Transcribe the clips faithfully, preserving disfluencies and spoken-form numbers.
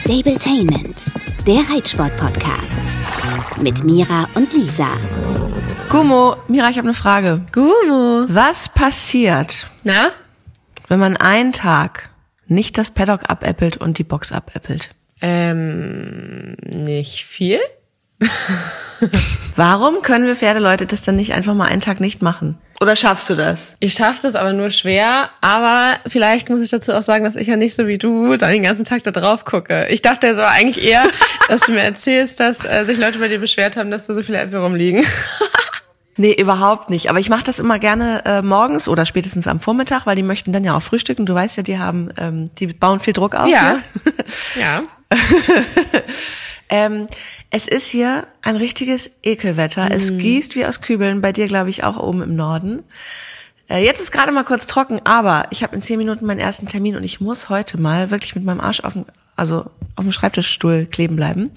Stabletainment, der Reitsport-Podcast mit Mira und Lisa. Gummo, Mira, ich habe eine Frage. Gummo. Was passiert, Na? wenn man einen Tag nicht das Paddock abäppelt und die Box abäppelt? Ähm, nicht viel. Warum können wir Pferdeleute das dann nicht einfach mal einen Tag nicht machen? Oder schaffst du das? Ich schaffe das aber nur schwer, aber vielleicht muss ich dazu auch sagen, dass ich ja nicht so wie du dann den ganzen Tag da drauf gucke. Ich dachte so eigentlich eher, dass du mir erzählst, dass äh, sich Leute bei dir beschwert haben, dass da so viele Äpfel rumliegen. Nee, überhaupt nicht. Aber ich mache das immer gerne äh, morgens oder spätestens am Vormittag, weil die möchten dann ja auch frühstücken. Du weißt ja, die haben, ähm, die bauen viel Druck auf. Ja. Ne? Ja. ähm, es ist hier ein richtiges Ekelwetter. Mm. Es gießt wie aus Kübeln. Bei dir, glaube ich, auch oben im Norden. Äh, jetzt ist gerade mal kurz trocken, aber ich habe in zehn Minuten meinen ersten Termin und ich muss heute mal wirklich mit meinem Arsch auf dem, also auf dem Schreibtischstuhl kleben bleiben.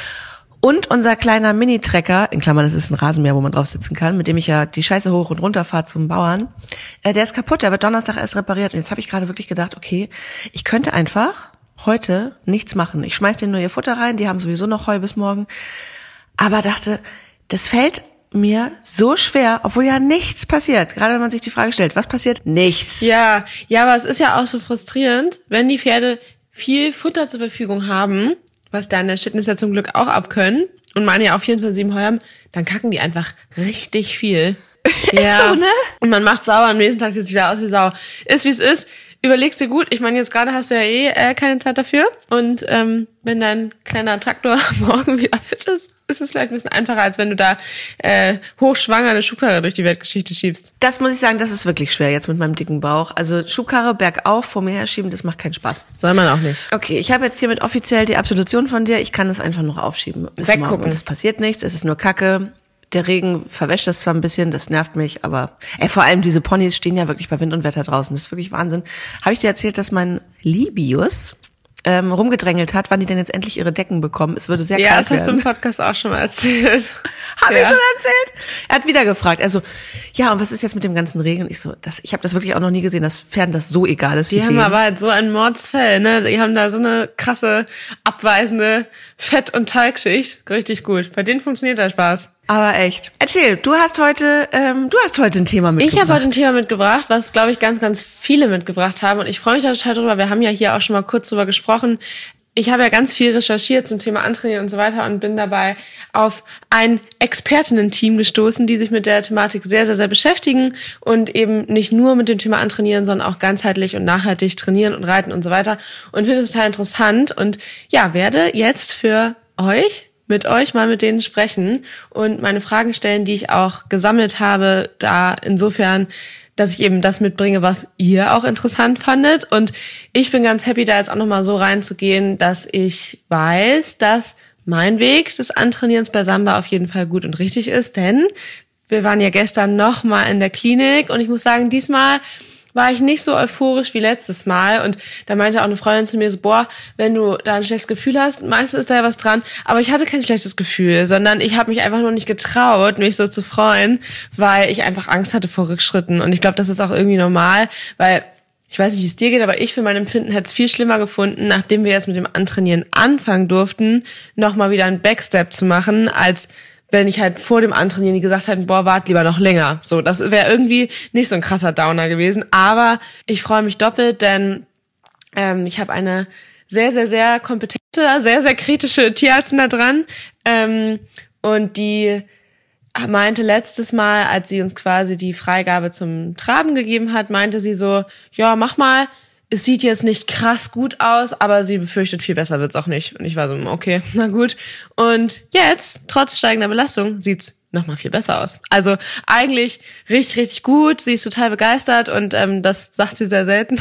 Und unser kleiner Mini-Trecker, in Klammern, das ist ein Rasenmäher, wo man drauf sitzen kann, mit dem ich ja die Scheiße hoch und runter fahre zum Bauern, äh, der ist kaputt, der wird Donnerstag erst repariert. Und jetzt habe ich gerade wirklich gedacht, okay, ich könnte einfach heute nichts machen. Ich schmeiß denen nur ihr Futter rein, die haben sowieso noch Heu bis morgen. Aber dachte, das fällt mir so schwer, obwohl ja nichts passiert. Gerade wenn man sich die Frage stellt, was passiert? Nichts. Ja, ja, aber es ist ja auch so frustrierend, wenn die Pferde viel Futter zur Verfügung haben, was deine Shitness ja zum Glück auch abkönnen und meine ja auch vierundzwanzig sieben Heu haben, dann kacken die einfach richtig viel. Ja. So, ne? Und man macht sauer, am nächsten Tag sieht es wieder aus wie Sau. Ist wie es ist. Überlegst dir gut. Ich meine, jetzt gerade hast du ja eh äh, keine Zeit dafür. Und ähm, wenn dein kleiner Traktor morgen wieder fit ist, ist es vielleicht ein bisschen einfacher, als wenn du da äh, hochschwanger eine Schubkarre durch die Weltgeschichte schiebst. Das muss ich sagen, das ist wirklich schwer jetzt mit meinem dicken Bauch. Also Schubkarre bergauf vor mir herschieben, das macht keinen Spaß. Soll man auch nicht. Okay, ich habe jetzt hiermit offiziell die Absolution von dir. Ich kann das einfach noch aufschieben. Bis Weggucken. morgen. Und es passiert nichts, es ist nur Kacke. Der Regen verwäscht das zwar ein bisschen, das nervt mich, aber ey, vor allem diese Ponys stehen ja wirklich bei Wind und Wetter draußen. Das ist wirklich Wahnsinn. Habe ich dir erzählt, dass mein Libius ähm, rumgedrängelt hat, wann die denn jetzt endlich ihre Decken bekommen? Es würde sehr Ja, kalt das hast werden. du im Podcast auch schon mal erzählt. Habe Ja. ich schon erzählt? Er hat wieder gefragt. Also, ja, und was ist jetzt mit dem ganzen Regen? Ich so, das, ich habe das wirklich auch noch nie gesehen, dass Pferden das so egal ist wie Die haben denen. aber halt so ein Mordsfell, ne? Die haben da so eine krasse, abweisende Fett- und Talgschicht. Richtig gut. Bei denen funktioniert der Spaß. Aber echt. Erzähl, du hast heute, ähm, du hast heute ein Thema Ich mitgebracht. habe heute ein Thema mitgebracht, was, glaube ich, ganz, ganz viele mitgebracht haben. Und ich freue mich da total drüber. Wir haben ja hier auch schon mal kurz drüber gesprochen. Ich habe ja ganz viel recherchiert zum Thema Antrainieren und so weiter und bin dabei auf ein Expertinnen-Team gestoßen, die sich mit der Thematik sehr, sehr, sehr beschäftigen und eben nicht nur mit dem Thema Antrainieren, sondern auch ganzheitlich und nachhaltig trainieren und reiten und so weiter. Und finde es total interessant und ja, werde jetzt für euch mit euch mal mit denen sprechen und meine Fragen stellen, die ich auch gesammelt habe, da insofern, dass ich eben das mitbringe, was ihr auch interessant fandet. Und ich bin ganz happy, da jetzt auch nochmal so reinzugehen, dass ich weiß, dass mein Weg des Antrainierens bei Samba auf jeden Fall gut und richtig ist, denn wir waren ja gestern nochmal in der Klinik und ich muss sagen, diesmal war ich nicht so euphorisch wie letztes Mal. Und da meinte auch eine Freundin zu mir so, boah, wenn du da ein schlechtes Gefühl hast, meistens ist da ja was dran. Aber ich hatte kein schlechtes Gefühl, sondern ich habe mich einfach nur nicht getraut, mich so zu freuen, weil ich einfach Angst hatte vor Rückschritten. Und ich glaube, das ist auch irgendwie normal, weil ich weiß nicht, wie es dir geht, aber ich für mein Empfinden hätte es viel schlimmer gefunden, nachdem wir jetzt mit dem Antrainieren anfangen durften, nochmal wieder einen Backstep zu machen, als wenn ich halt vor dem Antrainieren gesagt hätte, boah, wart lieber noch länger. So, das wäre irgendwie nicht so ein krasser Downer gewesen. Aber ich freue mich doppelt, denn ähm, ich habe eine sehr, sehr, sehr kompetente, sehr, sehr kritische Tierärztin da dran. Ähm, und die meinte letztes Mal, als sie uns quasi die Freigabe zum Traben gegeben hat, meinte sie so, ja, mach mal. Es sieht jetzt nicht krass gut aus, aber sie befürchtet, viel besser wird's auch nicht. Und ich war so, okay, na gut. Und jetzt, trotz steigender Belastung, sieht's noch mal viel besser aus. Also eigentlich richtig, richtig gut. Sie ist total begeistert und ähm, das sagt sie sehr selten.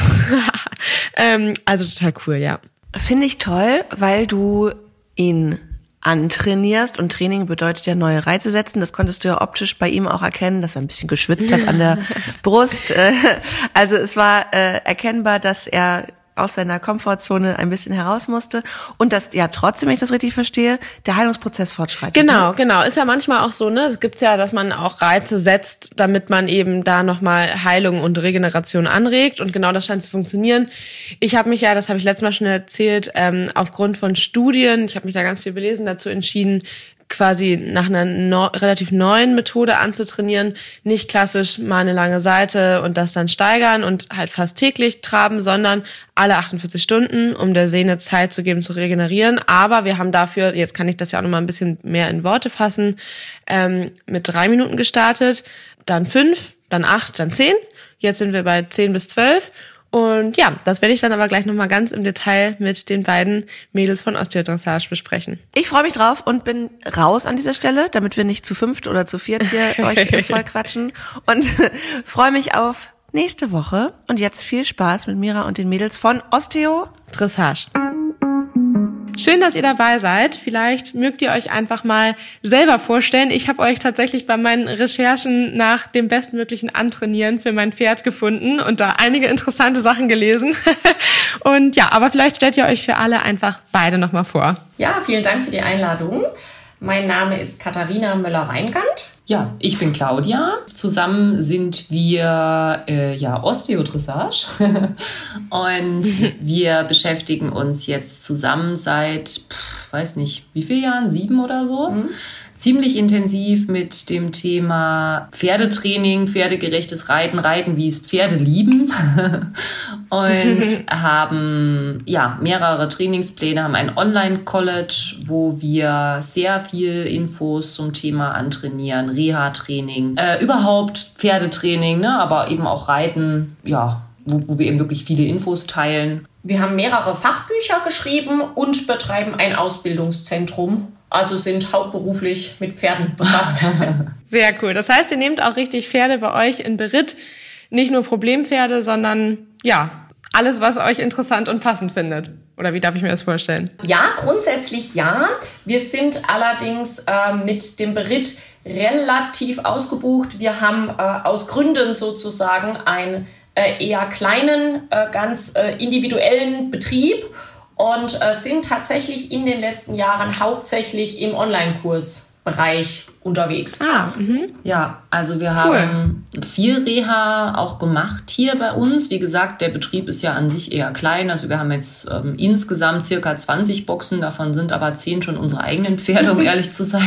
ähm, also total cool, ja. Finde ich toll, weil du ihn antrainierst und Training bedeutet ja neue Reize setzen. Das konntest du ja optisch bei ihm auch erkennen, dass er ein bisschen geschwitzt hat an der Brust. Also es war äh, erkennbar, dass er aus seiner Komfortzone ein bisschen heraus musste und dass ja trotzdem, wenn ich das richtig verstehe, der Heilungsprozess fortschreitet. Genau, ne? genau. Ist ja manchmal auch so, ne? Es gibt's ja, dass man auch Reize setzt, damit man eben da nochmal Heilung und Regeneration anregt und genau das scheint zu funktionieren. Ich habe mich ja, das habe ich letztes Mal schon erzählt, ähm, aufgrund von Studien, ich habe mich da ganz viel belesen, dazu entschieden, quasi nach einer no- relativ neuen Methode anzutrainieren, nicht klassisch mal eine lange Seite und das dann steigern und halt fast täglich traben, sondern alle achtundvierzig Stunden, um der Sehne Zeit zu geben, zu regenerieren. Aber wir haben dafür, jetzt kann ich das ja auch nochmal ein bisschen mehr in Worte fassen, ähm, mit drei Minuten gestartet, dann fünf, dann acht, dann zehn. Jetzt sind wir bei zehn bis zwölf. Und ja, das werde ich dann aber gleich nochmal ganz im Detail mit den beiden Mädels von Osteodressage besprechen. Ich freue mich drauf und bin raus an dieser Stelle, damit wir nicht zu fünft oder zu viert hier euch voll quatschen. Und freue mich auf nächste Woche. Und jetzt viel Spaß mit Mira und den Mädels von Osteodressage. Schön, dass ihr dabei seid. Vielleicht mögt ihr euch einfach mal selber vorstellen. Ich habe euch tatsächlich bei meinen Recherchen nach dem bestmöglichen Antrainieren für mein Pferd gefunden und da einige interessante Sachen gelesen. Und ja, aber vielleicht stellt ihr euch für alle einfach beide nochmal vor. Ja, vielen Dank für die Einladung. Mein Name ist Katharina Müller-Weingart. Ja, ich bin Claudia. Zusammen sind wir äh, ja Osteodressage und wir beschäftigen uns jetzt zusammen seit, pff, weiß nicht, wie viele Jahren? Sieben oder so? Mhm. Ziemlich intensiv mit dem Thema Pferdetraining, pferdegerechtes Reiten, Reiten, wie es Pferde lieben und haben ja mehrere Trainingspläne, haben ein Online-College, wo wir sehr viel Infos zum Thema Antrainieren, Reha-Training, äh, überhaupt Pferdetraining, ne, aber eben auch Reiten, ja, wo, wo wir eben wirklich viele Infos teilen. Wir haben mehrere Fachbücher geschrieben und betreiben ein Ausbildungszentrum. Also sind hauptberuflich mit Pferden befasst. Sehr cool. Das heißt, ihr nehmt auch richtig Pferde bei euch in Beritt. Nicht nur Problempferde, sondern ja, alles, was euch interessant und passend findet. Oder wie darf ich mir das vorstellen? Ja, grundsätzlich ja. Wir sind allerdings äh, mit dem Beritt relativ ausgebucht. Wir haben äh, aus Gründen sozusagen einen äh, eher kleinen, äh, ganz äh, individuellen Betrieb. Und äh, sind tatsächlich in den letzten Jahren hauptsächlich im Online-Kursbereich unterwegs. Ah, mhm. Ja, also wir haben cool. viel Reha auch gemacht hier bei uns. Wie gesagt, der Betrieb ist ja an sich eher klein. Also wir haben jetzt ähm, insgesamt circa zwanzig Boxen. Davon sind aber zehn schon unsere eigenen Pferde, um ehrlich zu sein.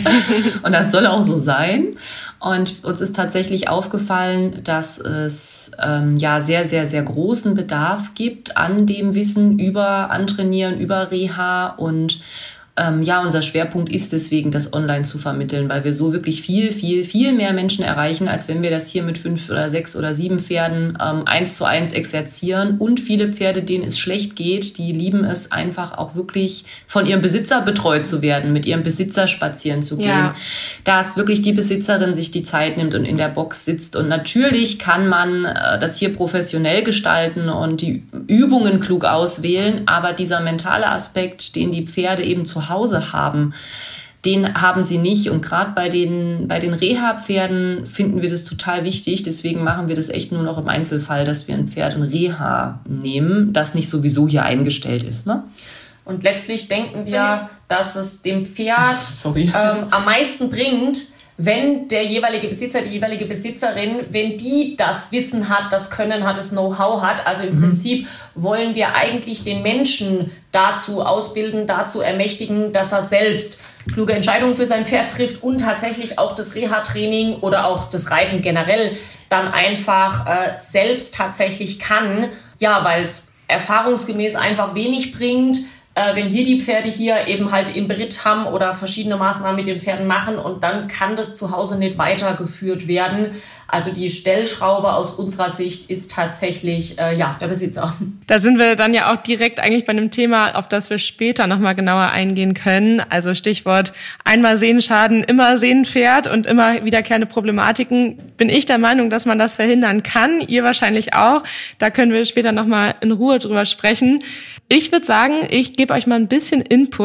Und das soll auch so sein. Und uns ist tatsächlich aufgefallen, dass es ähm, ja sehr, sehr, sehr großen Bedarf gibt an dem Wissen über Antrainieren, über Reha und Ähm, ja, unser Schwerpunkt ist deswegen, das online zu vermitteln, weil wir so wirklich viel, viel, viel mehr Menschen erreichen, als wenn wir das hier mit fünf oder sechs oder sieben Pferden ähm, eins zu eins exerzieren. Und viele Pferde, denen es schlecht geht, die lieben es einfach auch wirklich von ihrem Besitzer betreut zu werden, mit ihrem Besitzer spazieren zu gehen. Ja. Dass wirklich die Besitzerin sich die Zeit nimmt und in der Box sitzt. Und natürlich kann man äh, das hier professionell gestalten und die Übungen klug auswählen, aber dieser mentale Aspekt, den die Pferde eben zu Hause haben, den haben sie nicht. Und gerade bei den, bei den Reha-Pferden finden wir das total wichtig. Deswegen machen wir das echt nur noch im Einzelfall, dass wir ein Pferd in Reha nehmen, das nicht sowieso hier eingestellt ist, ne? Und letztlich denken wir, dass es dem Pferd ähm, am meisten bringt, wenn der jeweilige Besitzer, die jeweilige Besitzerin, wenn die das Wissen hat, das Können hat, das Know-how hat. Also im mhm. Prinzip wollen wir eigentlich den Menschen dazu ausbilden, dazu ermächtigen, dass er selbst kluge Entscheidungen für sein Pferd trifft und tatsächlich auch das Reha-Training oder auch das Reiten generell dann einfach äh, selbst tatsächlich kann. Ja, weil es erfahrungsgemäß einfach wenig bringt, Äh, wenn wir die Pferde hier eben halt im Beritt haben oder verschiedene Maßnahmen mit den Pferden machen und dann kann das zu Hause nicht weitergeführt werden. Also die Stellschraube aus unserer Sicht ist tatsächlich äh, ja der Besitzer. Da sind wir dann ja auch direkt eigentlich bei einem Thema, auf das wir später nochmal genauer eingehen können. Also Stichwort einmal Sehnenschaden, immer Sehnenpferd und immer wiederkehrende Problematiken. Bin ich der Meinung, dass man das verhindern kann. Ihr wahrscheinlich auch. Da können wir später nochmal in Ruhe drüber sprechen. Ich würde sagen, ich gebe euch mal ein bisschen Input.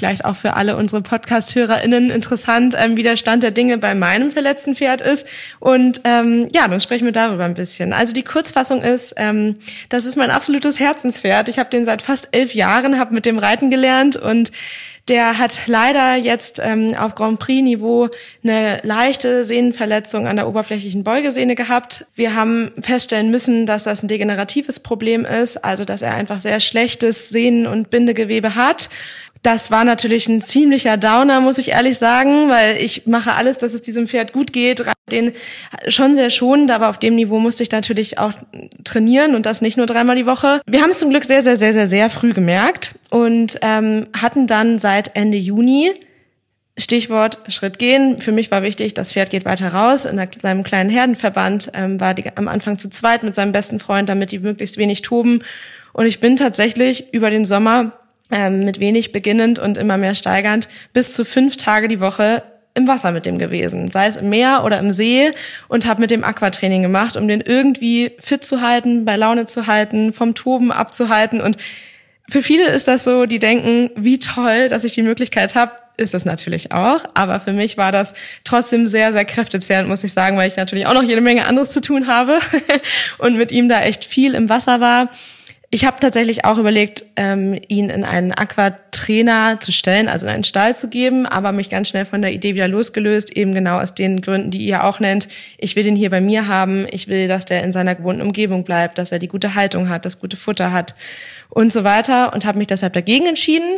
vielleicht auch für alle unsere Podcast-HörerInnen interessant, ähm, wie der Stand der Dinge bei meinem verletzten Pferd ist. Und ähm, ja, dann sprechen wir darüber ein bisschen. Also die Kurzfassung ist, ähm, das ist mein absolutes Herzenspferd. Ich habe den seit fast elf Jahren, habe mit dem Reiten gelernt und der hat leider jetzt ähm, auf Grand Prix-Niveau eine leichte Sehnenverletzung an der oberflächlichen Beugesehne gehabt. Wir haben feststellen müssen, dass das ein degeneratives Problem ist, also dass er einfach sehr schlechtes Sehnen- und Bindegewebe hat. Das war natürlich ein ziemlicher Downer, muss ich ehrlich sagen, weil ich mache alles, dass es diesem Pferd gut geht, den schon sehr schonend, aber auf dem Niveau musste ich natürlich auch trainieren und das nicht nur dreimal die Woche. Wir haben es zum Glück sehr, sehr, sehr, sehr, sehr früh gemerkt und ähm, hatten dann seit Ende Juni, Stichwort Schritt gehen, für mich war wichtig, das Pferd geht weiter raus. In seinem kleinen Herdenverband ähm, war die am Anfang zu zweit mit seinem besten Freund, damit die möglichst wenig toben. Und ich bin tatsächlich über den Sommer ähm, mit wenig beginnend und immer mehr steigernd bis zu fünf Tage die Woche im Wasser mit dem gewesen, sei es im Meer oder im See, und habe mit dem Aquatraining gemacht, um den irgendwie fit zu halten, bei Laune zu halten, vom Toben abzuhalten. Und für viele ist das so, die denken, wie toll, dass ich die Möglichkeit habe, ist es natürlich auch. Aber für mich war das trotzdem sehr, sehr kräftezehrend, muss ich sagen, weil ich natürlich auch noch jede Menge anderes zu tun habe und mit ihm da echt viel im Wasser war. Ich habe tatsächlich auch überlegt, ähm, ihn in einen Aquatrainer zu stellen, also in einen Stall zu geben, aber mich ganz schnell von der Idee wieder losgelöst, eben genau aus den Gründen, die ihr auch nennt. Ich will den hier bei mir haben, ich will, dass der in seiner gewohnten Umgebung bleibt, dass er die gute Haltung hat, das gute Futter hat und so weiter, und habe mich deshalb dagegen entschieden.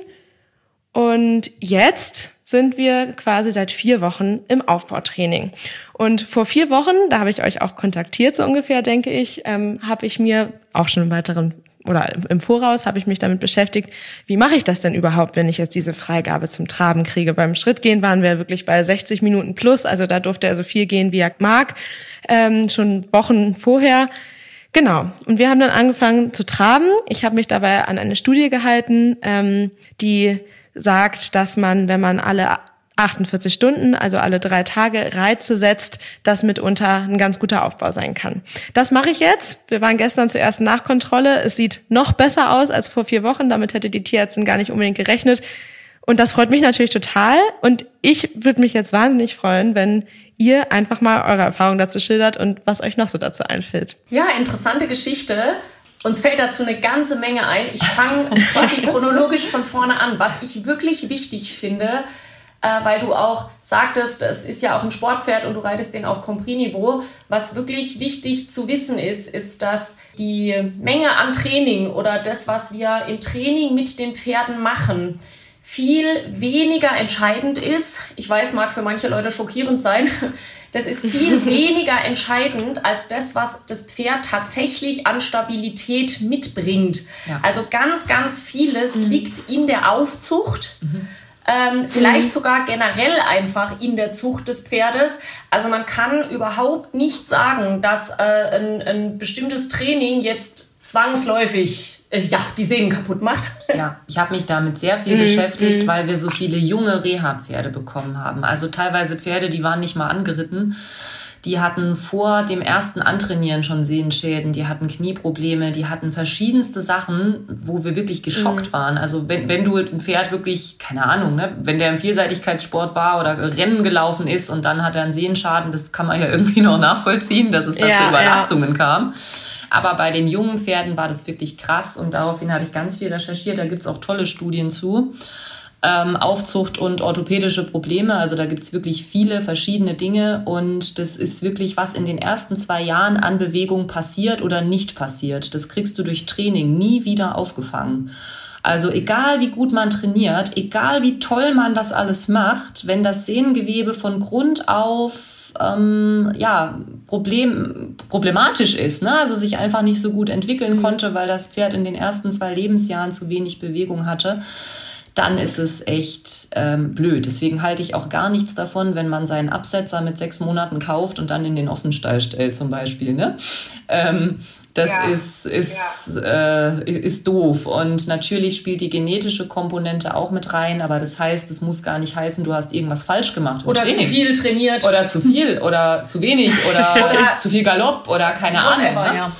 Und jetzt sind wir quasi seit vier Wochen im Aufbautraining. Und vor vier Wochen, da habe ich euch auch kontaktiert, so ungefähr, denke ich, ähm, habe ich mir auch schon im weiteren oder im Voraus habe ich mich damit beschäftigt, wie mache ich das denn überhaupt, wenn ich jetzt diese Freigabe zum Traben kriege. Beim Schrittgehen waren wir wirklich bei sechzig Minuten plus, also da durfte er so viel gehen, wie er mag, ähm, schon Wochen vorher. Genau, und wir haben dann angefangen zu traben. Ich habe mich dabei an eine Studie gehalten, ähm, die sagt, dass man, wenn man alle achtundvierzig Stunden, also alle drei Tage Reize setzt, das mitunter ein ganz guter Aufbau sein kann. Das mache ich jetzt. Wir waren gestern zur ersten Nachkontrolle. Es sieht noch besser aus als vor vier Wochen. Damit hätte die Tierärztin gar nicht unbedingt gerechnet. Und das freut mich natürlich total. Und ich würde mich jetzt wahnsinnig freuen, wenn ihr einfach mal eure Erfahrungen dazu schildert und was euch noch so dazu einfällt. Ja, interessante Geschichte. Uns fällt dazu eine ganze Menge ein. Ich fange quasi chronologisch von vorne an. Was ich wirklich wichtig finde, äh, weil du auch sagtest, es ist ja auch ein Sportpferd und du reitest den auf Grand Prix-Niveau. Was wirklich wichtig zu wissen ist, ist, dass die Menge an Training oder das, was wir im Training mit den Pferden machen, viel weniger entscheidend ist. Ich weiß, mag für manche Leute schockierend sein. Das ist viel weniger entscheidend als das, was das Pferd tatsächlich an Stabilität mitbringt. Ja. Also ganz, ganz vieles mhm. liegt in der Aufzucht. Mhm. Ähm, vielleicht mhm. sogar generell einfach in der Zucht des Pferdes. Also man kann überhaupt nicht sagen, dass äh, ein, ein bestimmtes Training jetzt zwangsläufig äh, ja, die Sehnen kaputt macht. Ja, ich habe mich damit sehr viel mhm. beschäftigt, weil wir so viele junge Reha-Pferde bekommen haben. Also teilweise Pferde, die waren nicht mal angeritten. Die hatten vor dem ersten Antrainieren schon Sehenschäden, die hatten Knieprobleme, die hatten verschiedenste Sachen, wo wir wirklich geschockt mhm. waren. Also wenn, wenn du ein Pferd wirklich, keine Ahnung, ne, wenn der im Vielseitigkeitssport war oder Rennen gelaufen ist und dann hat er einen Sehenschaden, das kann man ja irgendwie noch nachvollziehen, dass es da ja, zu Überlastungen ja. kam. Aber bei den jungen Pferden war das wirklich krass und daraufhin habe ich ganz viel recherchiert. Da gibt's auch tolle Studien zu. Ähm, Aufzucht und orthopädische Probleme, also da gibt's wirklich viele verschiedene Dinge und das ist wirklich, was in den ersten zwei Jahren an Bewegung passiert oder nicht passiert. Das kriegst du durch Training nie wieder aufgefangen. Also egal wie gut man trainiert, egal wie toll man das alles macht, wenn das Sehnengewebe von Grund auf ähm, ja problem, problematisch ist, ne? Also sich einfach nicht so gut entwickeln konnte, weil das Pferd in den ersten zwei Lebensjahren zu wenig Bewegung hatte, dann ist es echt ähm, blöd. Deswegen halte ich auch gar nichts davon, wenn man seinen Absetzer mit sechs Monaten kauft und dann in den Offenstall stellt zum Beispiel. Ne? Ähm, das ja. ist, ist, ja. äh, ist doof. Und natürlich spielt die genetische Komponente auch mit rein, aber das heißt, es muss gar nicht heißen, du hast irgendwas falsch gemacht. Oder Training. Zu viel trainiert. Oder zu viel oder zu wenig oder, oder zu viel Galopp oder keine Ahnung. Ne? Ja.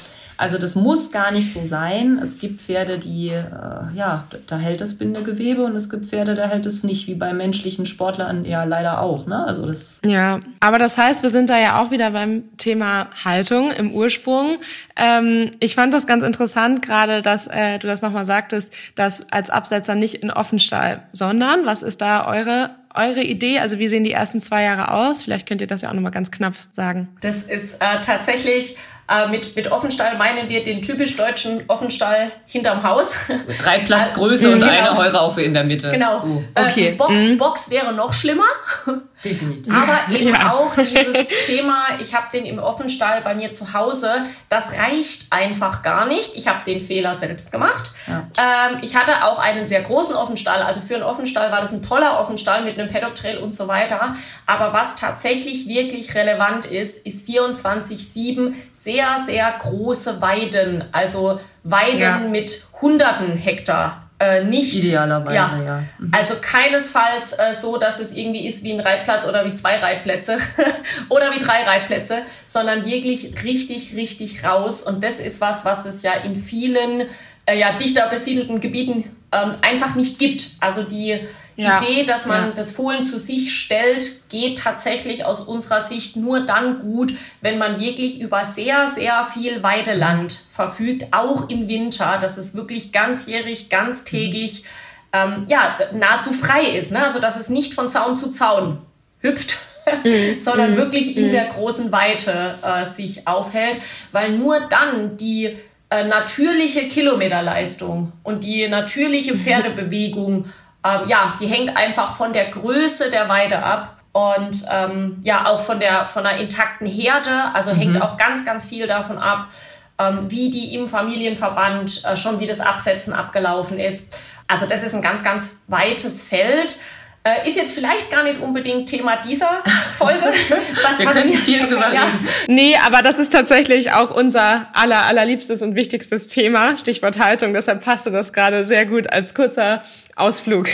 Also das muss gar nicht so sein. Es gibt Pferde, die, äh, ja, da hält das Bindegewebe und es gibt Pferde, da hält es nicht, wie bei menschlichen Sportlern ja leider auch. Ne? Also das ja, aber das heißt, wir sind da ja auch wieder beim Thema Haltung im Ursprung. Ähm, ich fand das ganz interessant, gerade, dass äh, du das nochmal sagtest, dass als Absetzer nicht in Offenstall, sondern was ist da eure Eure Idee? Also wie sehen die ersten zwei Jahre aus? Vielleicht könnt ihr das ja auch nochmal ganz knapp sagen. Das ist äh, tatsächlich, äh, mit, mit Offenstall meinen wir den typisch deutschen Offenstall hinterm Haus. Reitplatzgröße also, und genau. eine Heuraufe in der Mitte. Genau. So. Okay. Äh, Box, mhm. Box wäre noch schlimmer. Definitiv. Aber eben ja. auch dieses Thema, ich habe den im Offenstall bei mir zu Hause, das reicht einfach gar nicht. Ich habe den Fehler selbst gemacht. Ja. Ähm, ich hatte auch einen sehr großen Offenstall. Also für einen Offenstall war das ein toller Offenstall mit einem Paddock Trail und so weiter. Aber was tatsächlich wirklich relevant ist, ist vierundzwanzig sieben sehr, sehr große Weiden. Also Weiden ja. mit hunderten Hektar. Äh, nicht, Idealerweise, ja. ja. Mhm. Also keinesfalls äh, so, dass es irgendwie ist wie ein Reitplatz oder wie zwei Reitplätze oder wie drei Reitplätze, sondern wirklich richtig, richtig raus. Und das ist was, was es ja in vielen äh, ja, dichter besiedelten Gebieten ähm, einfach nicht gibt. Also die ja. Idee, dass man ja. das Fohlen zu sich stellt, geht tatsächlich aus unserer Sicht nur dann gut, wenn man wirklich über sehr, sehr viel Weideland verfügt, auch im Winter, dass es wirklich ganzjährig, ganztägig, ähm, ja, nahezu frei ist, ne? Also, dass es nicht von Zaun zu Zaun hüpft, mhm. sondern mhm. wirklich in mhm. der großen Weite äh, sich aufhält, weil nur dann die äh, natürliche Kilometerleistung und die natürliche Pferdebewegung Ähm, ja, die hängt einfach von der Größe der Weide ab und ähm, ja auch von der von einer intakten Herde. Also mhm. hängt auch ganz, ganz viel davon ab, ähm, wie die im Familienverband äh, schon wie das Absetzen abgelaufen ist. Also das ist ein ganz, ganz weites Feld. Äh, ist jetzt vielleicht gar nicht unbedingt Thema dieser Folge. Was, Wir was können nicht viel drüber ja. reden. Nee, aber das ist tatsächlich auch unser aller, allerliebstes und wichtigstes Thema, Stichwort Haltung. Deshalb passte das gerade sehr gut als kurzer Ausflug.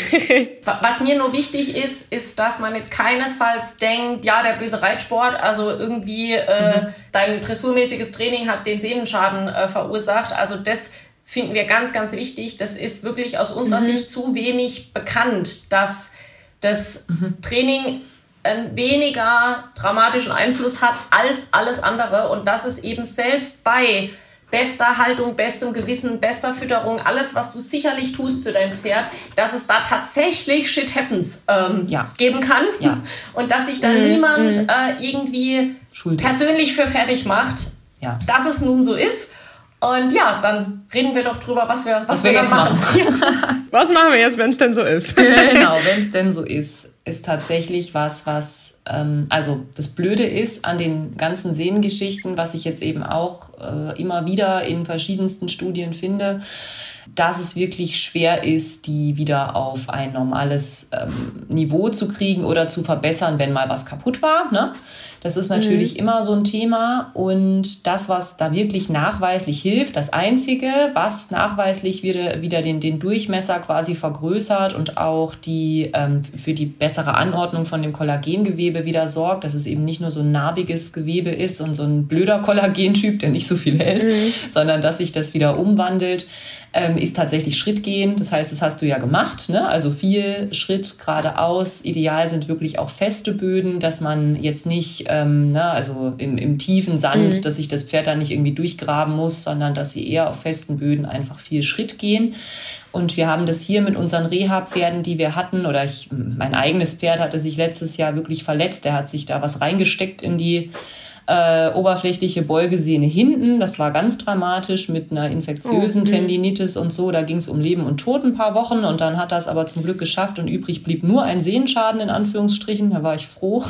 Was mir nur wichtig ist, ist, dass man jetzt keinesfalls denkt, ja, der böse Reitsport, also irgendwie äh, mhm. dein dressurmäßiges Training hat den Sehnenschaden äh, verursacht. Also das finden wir ganz, ganz wichtig. Das ist wirklich aus unserer mhm. Sicht zu wenig bekannt, dass das mhm. Training einen weniger dramatischen Einfluss hat als alles andere und dass es eben selbst bei bester Haltung, bestem Gewissen, bester Fütterung, alles, was du sicherlich tust für dein Pferd, dass es da tatsächlich Shit Happens ähm, ja. geben kann ja. und dass sich da mhm. niemand mhm. äh, irgendwie Schuld. persönlich für fertig macht, ja. dass es nun so ist. Und ja, dann reden wir doch drüber, was wir, was, was wir, wir dann machen. machen. Was machen wir jetzt, wenn es denn so ist? Genau, wenn es denn so ist, ist tatsächlich was, was, ähm, also das Blöde ist an den ganzen Sehnengeschichten, was ich jetzt eben auch äh, immer wieder in verschiedensten Studien finde, dass es wirklich schwer ist, die wieder auf ein normales ähm, Niveau zu kriegen oder zu verbessern, wenn mal was kaputt war. Ne? Das ist natürlich mhm. immer so ein Thema. Und das, was da wirklich nachweislich hilft, das Einzige, was nachweislich wieder, wieder den, den Durchmesser quasi vergrößert und auch die, ähm, für die bessere Anordnung von dem Kollagengewebe wieder sorgt, dass es eben nicht nur so ein narbiges Gewebe ist und so ein blöder Kollagentyp, der nicht so viel hält, mhm. sondern dass sich das wieder umwandelt, ähm, ist tatsächlich Schrittgehen. Das heißt, das hast du ja gemacht, ne? Also viel Schritt geradeaus. Ideal sind wirklich auch feste Böden, dass man jetzt nicht, ähm, ne, also im, im tiefen Sand, mhm. dass sich das Pferd da nicht irgendwie durchgraben muss, sondern dass sie eher auf festen Böden einfach viel Schritt gehen. Und wir haben das hier mit unseren Reha-Pferden, die wir hatten, oder ich, mein eigenes Pferd hatte sich letztes Jahr wirklich verletzt. Der hat sich da was reingesteckt in die Äh, oberflächliche Beugesehne hinten. Das war ganz dramatisch mit einer infektiösen oh, Tendinitis und so. Da ging es um Leben und Tod ein paar Wochen und dann hat er es aber zum Glück geschafft und übrig blieb nur ein Sehenschaden in Anführungsstrichen. Da war ich froh.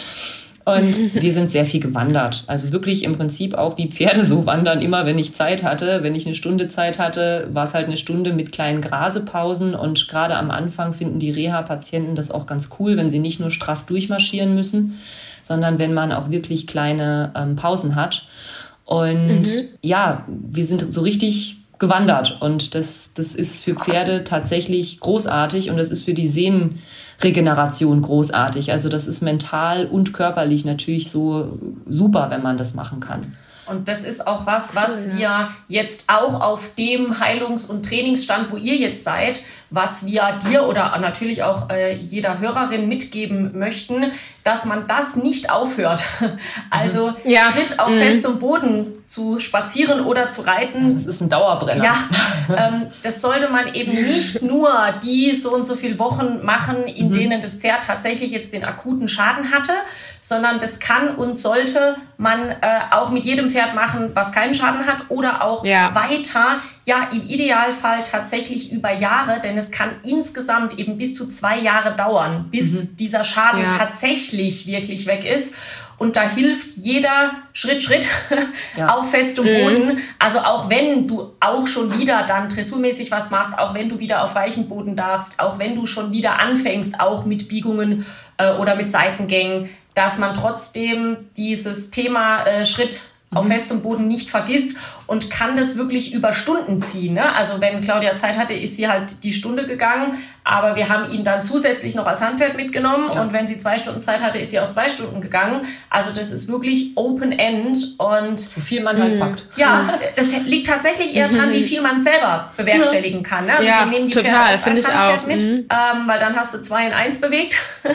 Und wir sind sehr viel gewandert. Also wirklich im Prinzip auch wie Pferde so wandern. Immer wenn ich Zeit hatte, wenn ich eine Stunde Zeit hatte, war es halt eine Stunde mit kleinen Grasepausen. Und gerade am Anfang finden die Reha-Patienten das auch ganz cool, wenn sie nicht nur straff durchmarschieren müssen, sondern wenn man auch wirklich kleine ähm, Pausen hat. Und mhm. ja, wir sind so richtig gewandert. Und das, das ist für Pferde tatsächlich großartig und das ist für die Sehnenregeneration großartig. Also das ist mental und körperlich natürlich so super, wenn man das machen kann. Und das ist auch was, was cool, ja. wir jetzt auch auf dem Heilungs- und Trainingsstand, wo ihr jetzt seid, was wir dir oder natürlich auch äh, jeder Hörerin mitgeben möchten, dass man das nicht aufhört. Also ja. Schritt auf mhm. festem Boden zu spazieren oder zu reiten. Das ist ein Dauerbrenner. Ja, ähm, das sollte man eben nicht nur die so und so viele Wochen machen, in mhm. denen das Pferd tatsächlich jetzt den akuten Schaden hatte, sondern das kann und sollte man äh, auch mit jedem Pferd machen, was keinen Schaden hat oder auch ja. weiter, ja im Idealfall tatsächlich über Jahre, denn es kann insgesamt eben bis zu zwei Jahre dauern, bis mhm. dieser Schaden ja. tatsächlich wirklich weg ist. Und da hilft jeder Schritt, Schritt ja. auf festem Boden. Mhm. Also auch wenn du auch schon wieder dann dressurmäßig was machst, auch wenn du wieder auf weichen Boden darfst, auch wenn du schon wieder anfängst, auch mit Biegungen äh, oder mit Seitengängen, dass man trotzdem dieses Thema äh, Schritt auf festem Boden nicht vergisst und kann das wirklich über Stunden ziehen. Ne? Also wenn Claudia Zeit hatte, ist sie halt die Stunde gegangen, aber wir haben ihn dann zusätzlich noch als Handpferd mitgenommen ja. und wenn sie zwei Stunden Zeit hatte, ist sie auch zwei Stunden gegangen. Also das ist wirklich Open End und so viel man halt packt. Ja, das liegt tatsächlich eher dran, wie viel man selber bewerkstelligen kann. Ne? Also ja, wir nehmen die total, Pferde als Handpferd mit, mhm. ähm, weil dann hast du zwei in eins bewegt.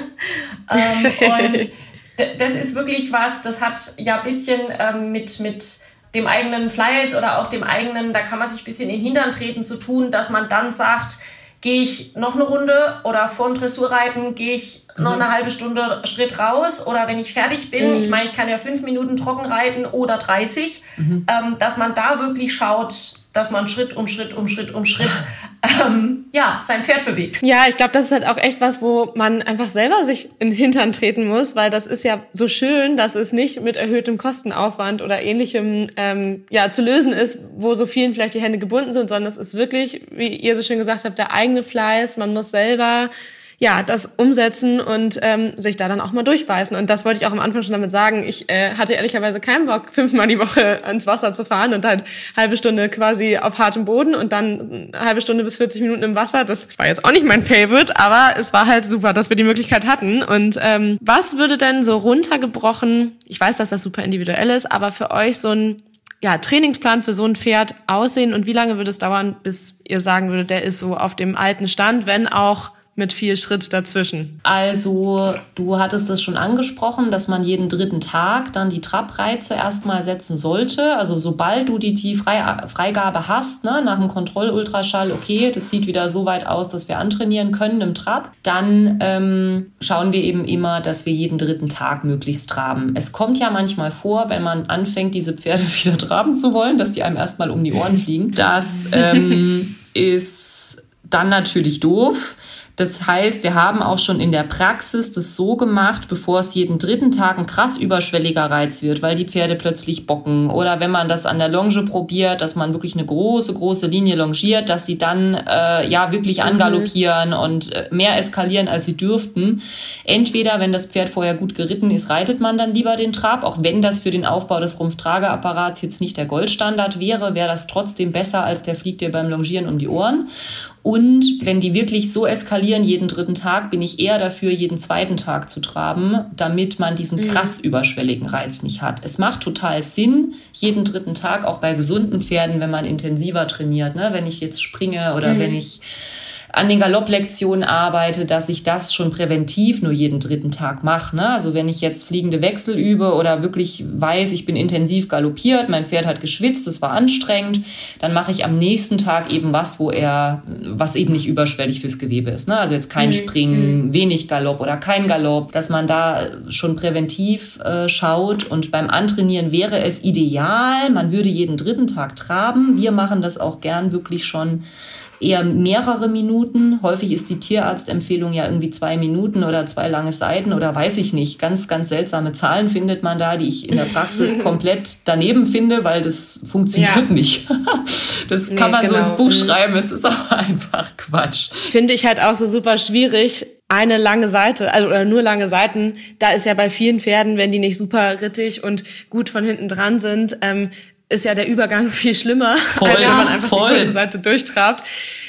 ähm, und das ist wirklich was, das hat ja ein bisschen ähm, mit, mit dem eigenen Fleiß oder auch dem eigenen, da kann man sich ein bisschen in den Hintern treten zu tun, dass man dann sagt, gehe ich noch eine Runde oder vor dem Dressurreiten gehe ich noch eine halbe Stunde Schritt raus oder wenn ich fertig bin, mhm. ich meine, ich kann ja fünf Minuten trocken reiten oder dreißig, mhm. ähm, dass man da wirklich schaut, dass man Schritt um Schritt um Schritt um Schritt ähm, ja, sein Pferd bewegt. Ja, ich glaube, das ist halt auch echt was, wo man einfach selber sich in den Hintern treten muss, weil das ist ja so schön, dass es nicht mit erhöhtem Kostenaufwand oder ähnlichem ähm, ja zu lösen ist, wo so vielen vielleicht die Hände gebunden sind, sondern es ist wirklich, wie ihr so schön gesagt habt, der eigene Fleiß. Man muss selber ja, das umsetzen und ähm, sich da dann auch mal durchbeißen. Und das wollte ich auch am Anfang schon damit sagen. Ich äh, hatte ehrlicherweise keinen Bock, fünfmal die Woche ans Wasser zu fahren und halt halbe Stunde quasi auf hartem Boden und dann eine halbe Stunde bis vierzig Minuten im Wasser. Das war jetzt auch nicht mein Favorite, aber es war halt super, dass wir die Möglichkeit hatten. Und ähm, was würde denn so runtergebrochen, ich weiß, dass das super individuell ist, aber für euch so ein ja, Trainingsplan für so ein Pferd aussehen und wie lange würde es dauern, bis ihr sagen würdet, der ist so auf dem alten Stand, wenn auch mit viel Schritt dazwischen? Also du hattest es schon angesprochen, dass man jeden dritten Tag dann die Trabreize erstmal setzen sollte. Also sobald du die, die Frei- Freigabe hast, ne, nach dem Kontrollultraschall, okay, das sieht wieder so weit aus, dass wir antrainieren können im Trab, dann ähm, schauen wir eben immer, dass wir jeden dritten Tag möglichst traben. Es kommt ja manchmal vor, wenn man anfängt, diese Pferde wieder traben zu wollen, dass die einem erstmal um die Ohren fliegen. Das ähm, ist dann natürlich doof. Das heißt, wir haben auch schon in der Praxis das so gemacht, bevor es jeden dritten Tag ein krass überschwelliger Reiz wird, weil die Pferde plötzlich bocken. Oder wenn man das an der Longe probiert, dass man wirklich eine große, große Linie longiert, dass sie dann äh, ja wirklich angaloppieren mhm. und äh, mehr eskalieren, als sie dürften. Entweder, wenn das Pferd vorher gut geritten ist, reitet man dann lieber den Trab, auch wenn das für den Aufbau des Rumpftrageapparats jetzt nicht der Goldstandard wäre, wäre das trotzdem besser, als der fliegt dir beim Longieren um die Ohren. Und wenn die wirklich so eskalieren jeden dritten Tag, bin ich eher dafür, jeden zweiten Tag zu traben, damit man diesen krass überschwelligen Reiz nicht hat. Es macht total Sinn, jeden dritten Tag, auch bei gesunden Pferden, wenn man intensiver trainiert, ne? Wenn ich jetzt springe oder mhm. wenn ich an den Galopplektionen arbeite, dass ich das schon präventiv nur jeden dritten Tag mache. Ne? Also wenn ich jetzt fliegende Wechsel übe oder wirklich weiß, ich bin intensiv galoppiert, mein Pferd hat geschwitzt, das war anstrengend, dann mache ich am nächsten Tag eben was, wo er, was eben nicht überschwellig fürs Gewebe ist. Ne? Also jetzt kein mhm. Springen, wenig Galopp oder kein Galopp, dass man da schon präventiv äh, schaut. Und beim Antrainieren wäre es ideal, man würde jeden dritten Tag traben. Wir machen das auch gern wirklich schon eher mehrere Minuten. Häufig ist die Tierarztempfehlung ja irgendwie zwei Minuten oder zwei lange Seiten oder weiß ich nicht. Ganz, ganz seltsame Zahlen findet man da, die ich in der Praxis komplett daneben finde, weil das funktioniert ja. nicht. Das kann nee, man genau. so ins Buch schreiben, es ist aber einfach Quatsch. Finde ich halt auch so super schwierig. Eine lange Seite, also oder nur lange Seiten, da ist ja bei vielen Pferden, wenn die nicht super rittig und gut von hinten dran sind, ähm, ist ja der Übergang viel schlimmer, voll, als wenn man einfach voll. die kurze Seite durchtrabt.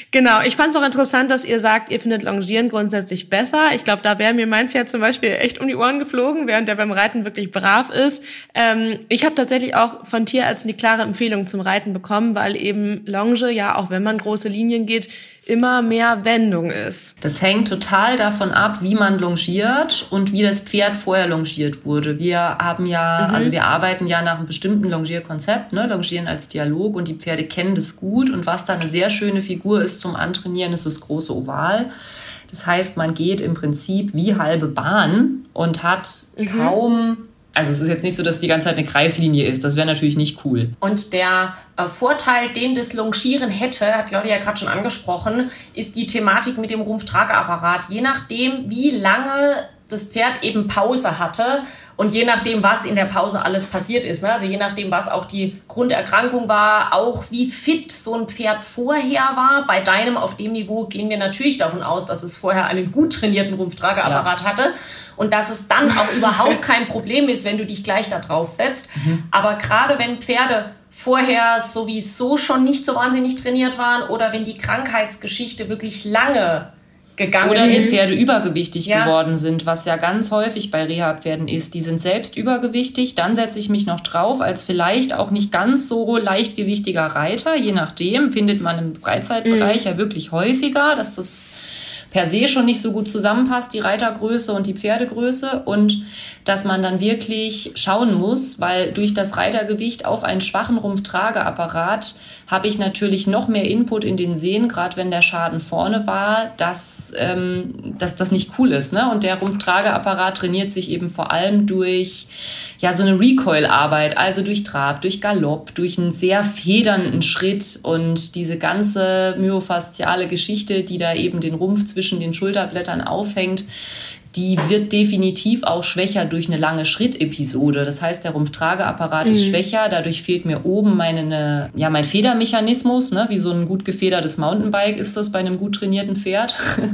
Genau, ich fand es auch interessant, dass ihr sagt, ihr findet Longieren grundsätzlich besser. Ich glaube, da wäre mir mein Pferd zum Beispiel echt um die Ohren geflogen, während der beim Reiten wirklich brav ist. Ähm, ich habe tatsächlich auch von Tierärzten die klare Empfehlung zum Reiten bekommen, weil eben Longe ja, auch wenn man große Linien geht, immer mehr Wendung ist. Das hängt total davon ab, wie man longiert und wie das Pferd vorher longiert wurde. Wir haben ja, mhm. also wir arbeiten ja nach einem bestimmten Longierkonzept, ne? Longieren als Dialog, und die Pferde kennen das gut. Und was da eine sehr schöne Figur ist zum Antrainieren, ist das große Oval. Das heißt, man geht im Prinzip wie halbe Bahn und hat mhm. kaum... Also es ist jetzt nicht so, dass die ganze Zeit eine Kreislinie ist. Das wäre natürlich nicht cool. Und der äh, Vorteil, den das Longieren hätte, hat Claudia ja gerade schon angesprochen, ist die Thematik mit dem Rumpftrageapparat. Je nachdem, wie lange das Pferd eben Pause hatte und je nachdem, was in der Pause alles passiert ist, ne? Also je nachdem, was auch die Grunderkrankung war, auch wie fit so ein Pferd vorher war. Bei deinem auf dem Niveau gehen wir natürlich davon aus, dass es vorher einen gut trainierten Rumpftrageapparat ja. hatte und dass es dann auch überhaupt kein Problem ist, wenn du dich gleich da drauf setzt. Mhm. Aber gerade wenn Pferde vorher sowieso schon nicht so wahnsinnig trainiert waren oder wenn die Krankheitsgeschichte wirklich lange gegangen Oder die ist. Pferde übergewichtig ja. geworden sind, was ja ganz häufig bei Reha-Pferden ist. Die sind selbst übergewichtig, dann setze ich mich noch drauf als vielleicht auch nicht ganz so leichtgewichtiger Reiter. Je nachdem findet man im Freizeitbereich mhm. ja wirklich häufiger, dass das per se schon nicht so gut zusammenpasst, die Reitergröße und die Pferdegröße, und dass man dann wirklich schauen muss, weil durch das Reitergewicht auf einen schwachen Rumpftrageapparat habe ich natürlich noch mehr Input in den Sehnen, gerade wenn der Schaden vorne war, dass, ähm, dass das nicht cool ist, ne? Und der Rumpftrageapparat trainiert sich eben vor allem durch ja so eine Recoil-Arbeit, also durch Trab, durch Galopp, durch einen sehr federnden Schritt, und diese ganze myofasziale Geschichte, die da eben den Rumpf zwischen den Schulterblättern aufhängt, die wird definitiv auch schwächer durch eine lange Schrittepisode. Das heißt, der Rumpftrageapparat mhm. ist schwächer, dadurch fehlt mir oben meine, ja, mein Federmechanismus, ne? Wie so ein gut gefedertes Mountainbike ist das bei einem gut trainierten Pferd.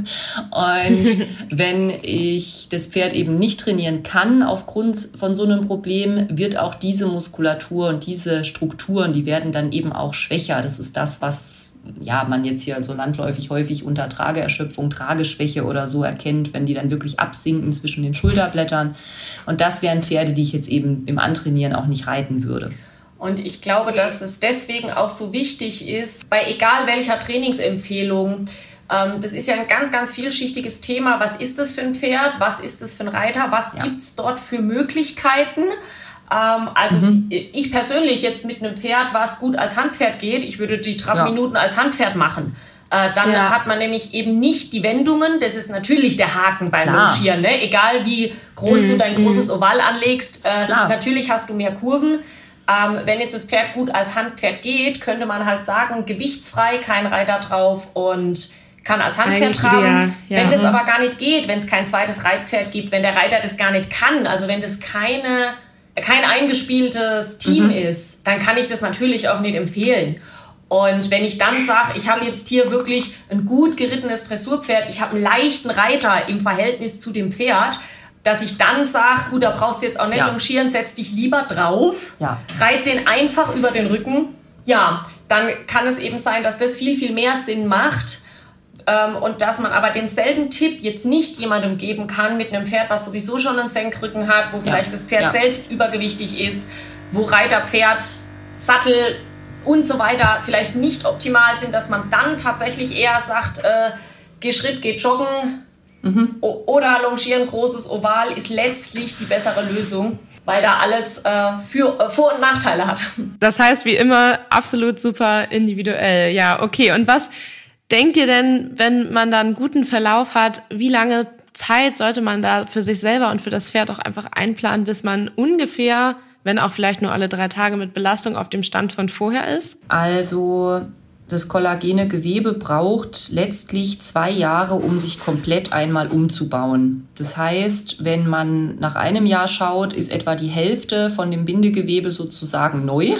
Und wenn ich das Pferd eben nicht trainieren kann aufgrund von so einem Problem, wird auch diese Muskulatur und diese Strukturen, die werden dann eben auch schwächer. Das ist das, was ja, man jetzt hier so landläufig häufig unter Trageerschöpfung, Trageschwäche oder so erkennt, wenn die dann wirklich absinken zwischen den Schulterblättern. Und das wären Pferde, die ich jetzt eben im Antrainieren auch nicht reiten würde. Und ich glaube, dass es deswegen auch so wichtig ist, bei egal welcher Trainingsempfehlung, ähm, das ist ja ein ganz, ganz vielschichtiges Thema. Was ist das für ein Pferd? Was ist das für ein Reiter? Was ja. gibt's dort für Möglichkeiten? Ähm, also mhm. ich persönlich jetzt mit einem Pferd, was gut als Handpferd geht, ich würde die Trabminuten ja. als Handpferd machen. Äh, dann ja. hat man nämlich eben nicht die Wendungen. Das ist natürlich der Haken beim Longieren. Ne? Egal wie groß mhm. du dein großes Oval anlegst, äh, natürlich hast du mehr Kurven. Ähm, wenn jetzt das Pferd gut als Handpferd geht, könnte man halt sagen, gewichtsfrei, kein Reiter drauf und kann als Handpferd tragen. Ja. Wenn das aber gar nicht geht, wenn es kein zweites Reitpferd gibt, wenn der Reiter das gar nicht kann, also wenn das keine kein eingespieltes Team mhm. ist, dann kann ich das natürlich auch nicht empfehlen. Und wenn ich dann sage, ich habe jetzt hier wirklich ein gut gerittenes Dressurpferd, ich habe einen leichten Reiter im Verhältnis zu dem Pferd, dass ich dann sage, gut, da brauchst du jetzt auch nicht ja. longieren, setz dich lieber drauf, ja. reit den einfach über den Rücken. Ja, dann kann es eben sein, dass das viel, viel mehr Sinn macht. Ähm, und dass man aber denselben Tipp jetzt nicht jemandem geben kann mit einem Pferd, was sowieso schon einen Senkrücken hat, wo vielleicht ja. das Pferd ja. selbst übergewichtig ist, wo Reiter, Pferd, Sattel und so weiter vielleicht nicht optimal sind, dass man dann tatsächlich eher sagt, äh, geh Schritt, geh joggen mhm. o- oder longieren, großes Oval ist letztlich die bessere Lösung, weil da alles äh, für, äh, Vor- und Nachteile hat. Das heißt, wie immer, absolut super individuell. Ja, okay. Und was denkt ihr denn, wenn man da einen guten Verlauf hat, wie lange Zeit sollte man da für sich selber und für das Pferd auch einfach einplanen, bis man ungefähr, wenn auch vielleicht nur alle drei Tage mit Belastung, auf dem Stand von vorher ist? Also das kollagene Gewebe braucht letztlich zwei Jahre, um sich komplett einmal umzubauen. Das heißt, wenn man nach einem Jahr schaut, ist etwa die Hälfte von dem Bindegewebe sozusagen neu.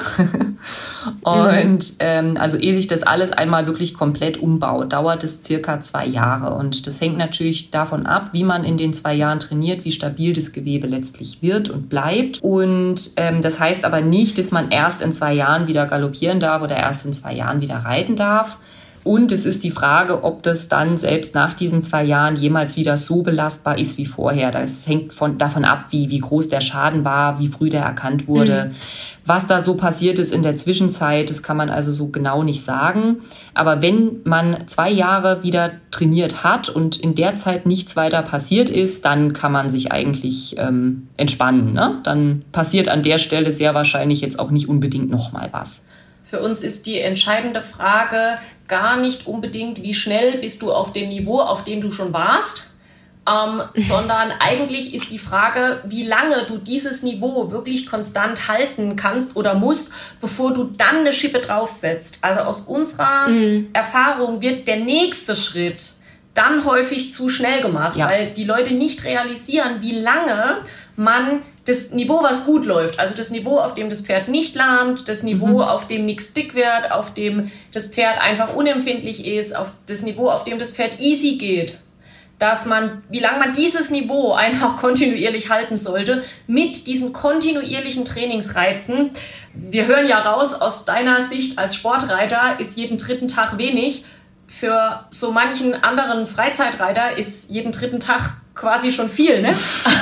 Und mhm. ähm, also ehe sich das alles einmal wirklich komplett umbaut, dauert es circa zwei Jahre. Und das hängt natürlich davon ab, wie man in den zwei Jahren trainiert, wie stabil das Gewebe letztlich wird und bleibt. Und ähm, das heißt aber nicht, dass man erst in zwei Jahren wieder galoppieren darf oder erst in zwei Jahren wieder reiten darf. Und es ist die Frage, ob das dann selbst nach diesen zwei Jahren jemals wieder so belastbar ist wie vorher. Das hängt von, davon ab, wie, wie groß der Schaden war, wie früh der erkannt wurde. Mhm. Was da so passiert ist in der Zwischenzeit, das kann man also so genau nicht sagen. Aber wenn man zwei Jahre wieder trainiert hat und in der Zeit nichts weiter passiert ist, dann kann man sich eigentlich ähm, entspannen, ne? Dann passiert an der Stelle sehr wahrscheinlich jetzt auch nicht unbedingt nochmal was. Für uns ist die entscheidende Frage gar nicht unbedingt, wie schnell bist du auf dem Niveau, auf dem du schon warst, ähm, sondern eigentlich ist die Frage, wie lange du dieses Niveau wirklich konstant halten kannst oder musst, bevor du dann eine Schippe draufsetzt. Also aus unserer mhm. Erfahrung wird der nächste Schritt dann häufig zu schnell gemacht, ja. weil die Leute nicht realisieren, wie lange man das Niveau, was gut läuft, also das Niveau, auf dem das Pferd nicht lahmt, das Niveau, mhm. auf dem nichts dick wird, auf dem das Pferd einfach unempfindlich ist, auf das Niveau, auf dem das Pferd easy geht, dass man, wie lange man dieses Niveau einfach kontinuierlich halten sollte, mit diesen kontinuierlichen Trainingsreizen. Wir hören ja raus, aus deiner Sicht als Sportreiter ist jeden dritten Tag wenig. Für so manchen anderen Freizeitreiter ist jeden dritten Tag quasi schon viel, ne?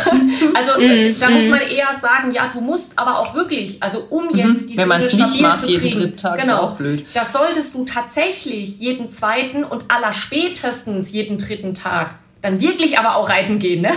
Also mm, da mm. muss man eher sagen, ja, du musst aber auch wirklich, also um mm-hmm. jetzt die Seele stabil macht, zu kriegen, jeden dritten Tag genau, ist auch blöd. Das solltest du tatsächlich jeden zweiten und allerspätestens jeden dritten Tag dann wirklich aber auch reiten gehen, ne?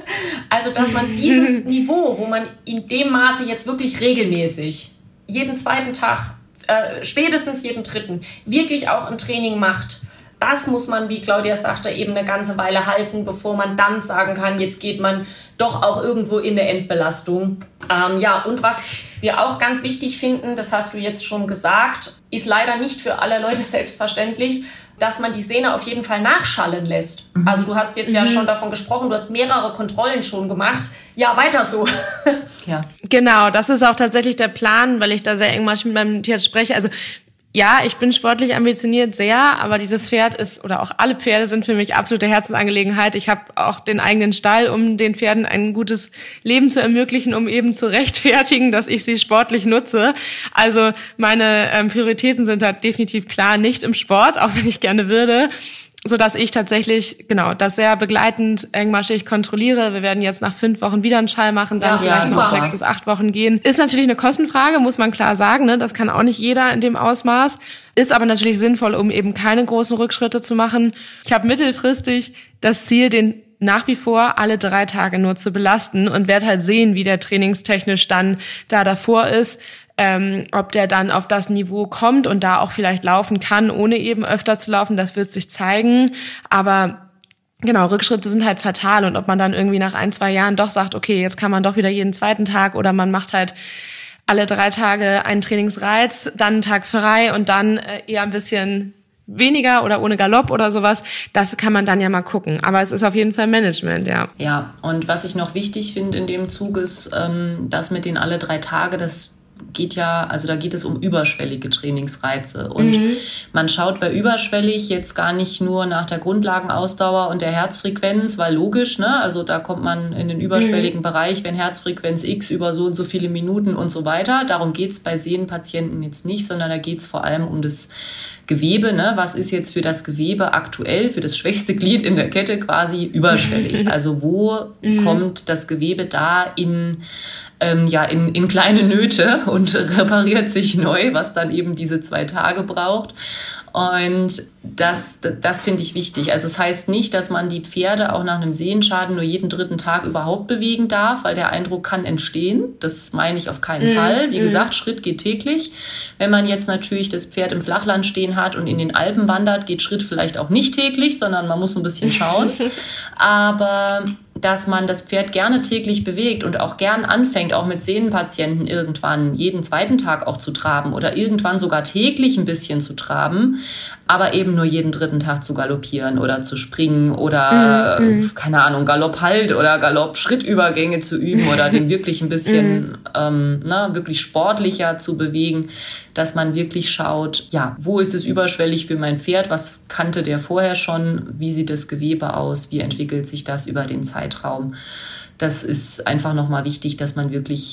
Also dass man dieses Niveau, wo man in dem Maße jetzt wirklich regelmäßig jeden zweiten Tag, äh, spätestens jeden dritten, wirklich auch ein Training macht, das muss man, wie Claudia sagte, eben eine ganze Weile halten, bevor man dann sagen kann, jetzt geht man doch auch irgendwo in eine Endbelastung. Ähm, ja, und was wir auch ganz wichtig finden, das hast du jetzt schon gesagt, ist leider nicht für alle Leute selbstverständlich, dass man die Sehne auf jeden Fall nachschallen lässt. Mhm. Also du hast jetzt mhm. ja schon davon gesprochen, du hast mehrere Kontrollen schon gemacht. Ja, weiter so. Ja. Genau, das ist auch tatsächlich der Plan, weil ich da sehr eng manchmal mit meinem Tierarzt spreche. Also ja, ich bin sportlich ambitioniert sehr, aber dieses Pferd ist, oder auch alle Pferde sind für mich absolute Herzensangelegenheit. Ich habe auch den eigenen Stall, um den Pferden ein gutes Leben zu ermöglichen, um eben zu rechtfertigen, dass ich sie sportlich nutze. Also meine ähm, Prioritäten sind da definitiv klar nicht im Sport, auch wenn ich gerne würde, so dass ich tatsächlich, genau, das sehr begleitend engmaschig kontrolliere. Wir werden jetzt nach fünf Wochen wieder einen Schall machen, dann ja, vielleicht ja, noch sechs bis acht Wochen gehen. Ist natürlich eine Kostenfrage, muss man klar sagen, ne? Das kann auch nicht jeder in dem Ausmaß. Ist aber natürlich sinnvoll, um eben keine großen Rückschritte zu machen. Ich habe mittelfristig das Ziel, den nach wie vor alle drei Tage nur zu belasten und werde halt sehen, wie der trainingstechnisch dann da davor ist. Ähm, ob der dann auf das Niveau kommt und da auch vielleicht laufen kann, ohne eben öfter zu laufen, das wird sich zeigen. Aber genau, Rückschritte sind halt fatal. Und ob man dann irgendwie nach ein, zwei Jahren doch sagt, okay, jetzt kann man doch wieder jeden zweiten Tag oder man macht halt alle drei Tage einen Trainingsreiz, dann einen Tag frei und dann äh, eher ein bisschen weniger oder ohne Galopp oder sowas, das kann man dann ja mal gucken. Aber es ist auf jeden Fall Management, ja. Ja, und was ich noch wichtig finde in dem Zug ist, ähm, dass mit den alle drei Tage, das geht ja, also da geht es um überschwellige Trainingsreize. Und mhm. man schaut bei überschwellig jetzt gar nicht nur nach der Grundlagenausdauer und der Herzfrequenz, weil logisch, ne? Also da kommt man in den überschwelligen mhm. Bereich, wenn Herzfrequenz X über so und so viele Minuten und so weiter. Darum geht's bei Sehnenpatienten jetzt nicht, sondern da geht's vor allem um das Gewebe, ne? Was ist jetzt für das Gewebe aktuell, für das schwächste Glied in der Kette quasi überschwellig? Also wo mhm. kommt das Gewebe da in ähm, ja in, in kleine Nöte und repariert sich neu, was dann eben diese zwei Tage braucht. Und das, das finde ich wichtig. Also es das heißt nicht, dass man die Pferde auch nach einem Sehenschaden nur jeden dritten Tag überhaupt bewegen darf, weil der Eindruck kann entstehen. Das meine ich auf keinen mm, Fall. Wie mm. gesagt, Schritt geht täglich. Wenn man jetzt natürlich das Pferd im Flachland stehen hat und in den Alpen wandert, geht Schritt vielleicht auch nicht täglich, sondern man muss ein bisschen schauen. Aber dass man das Pferd gerne täglich bewegt und auch gern anfängt, auch mit Sehnenpatienten irgendwann jeden zweiten Tag auch zu traben oder irgendwann sogar täglich ein bisschen zu traben, aber eben nur jeden dritten Tag zu galoppieren oder zu springen oder, mm, keine Ahnung, Galopphalt oder Galopp-Schrittübergänge zu üben oder den wirklich ein bisschen, mm. ähm, na, wirklich sportlicher zu bewegen, dass man wirklich schaut, ja, wo ist es überschwellig für mein Pferd, was kannte der vorher schon, wie sieht das Gewebe aus, wie entwickelt sich das über den Zeitraum. Das ist einfach nochmal wichtig, dass man wirklich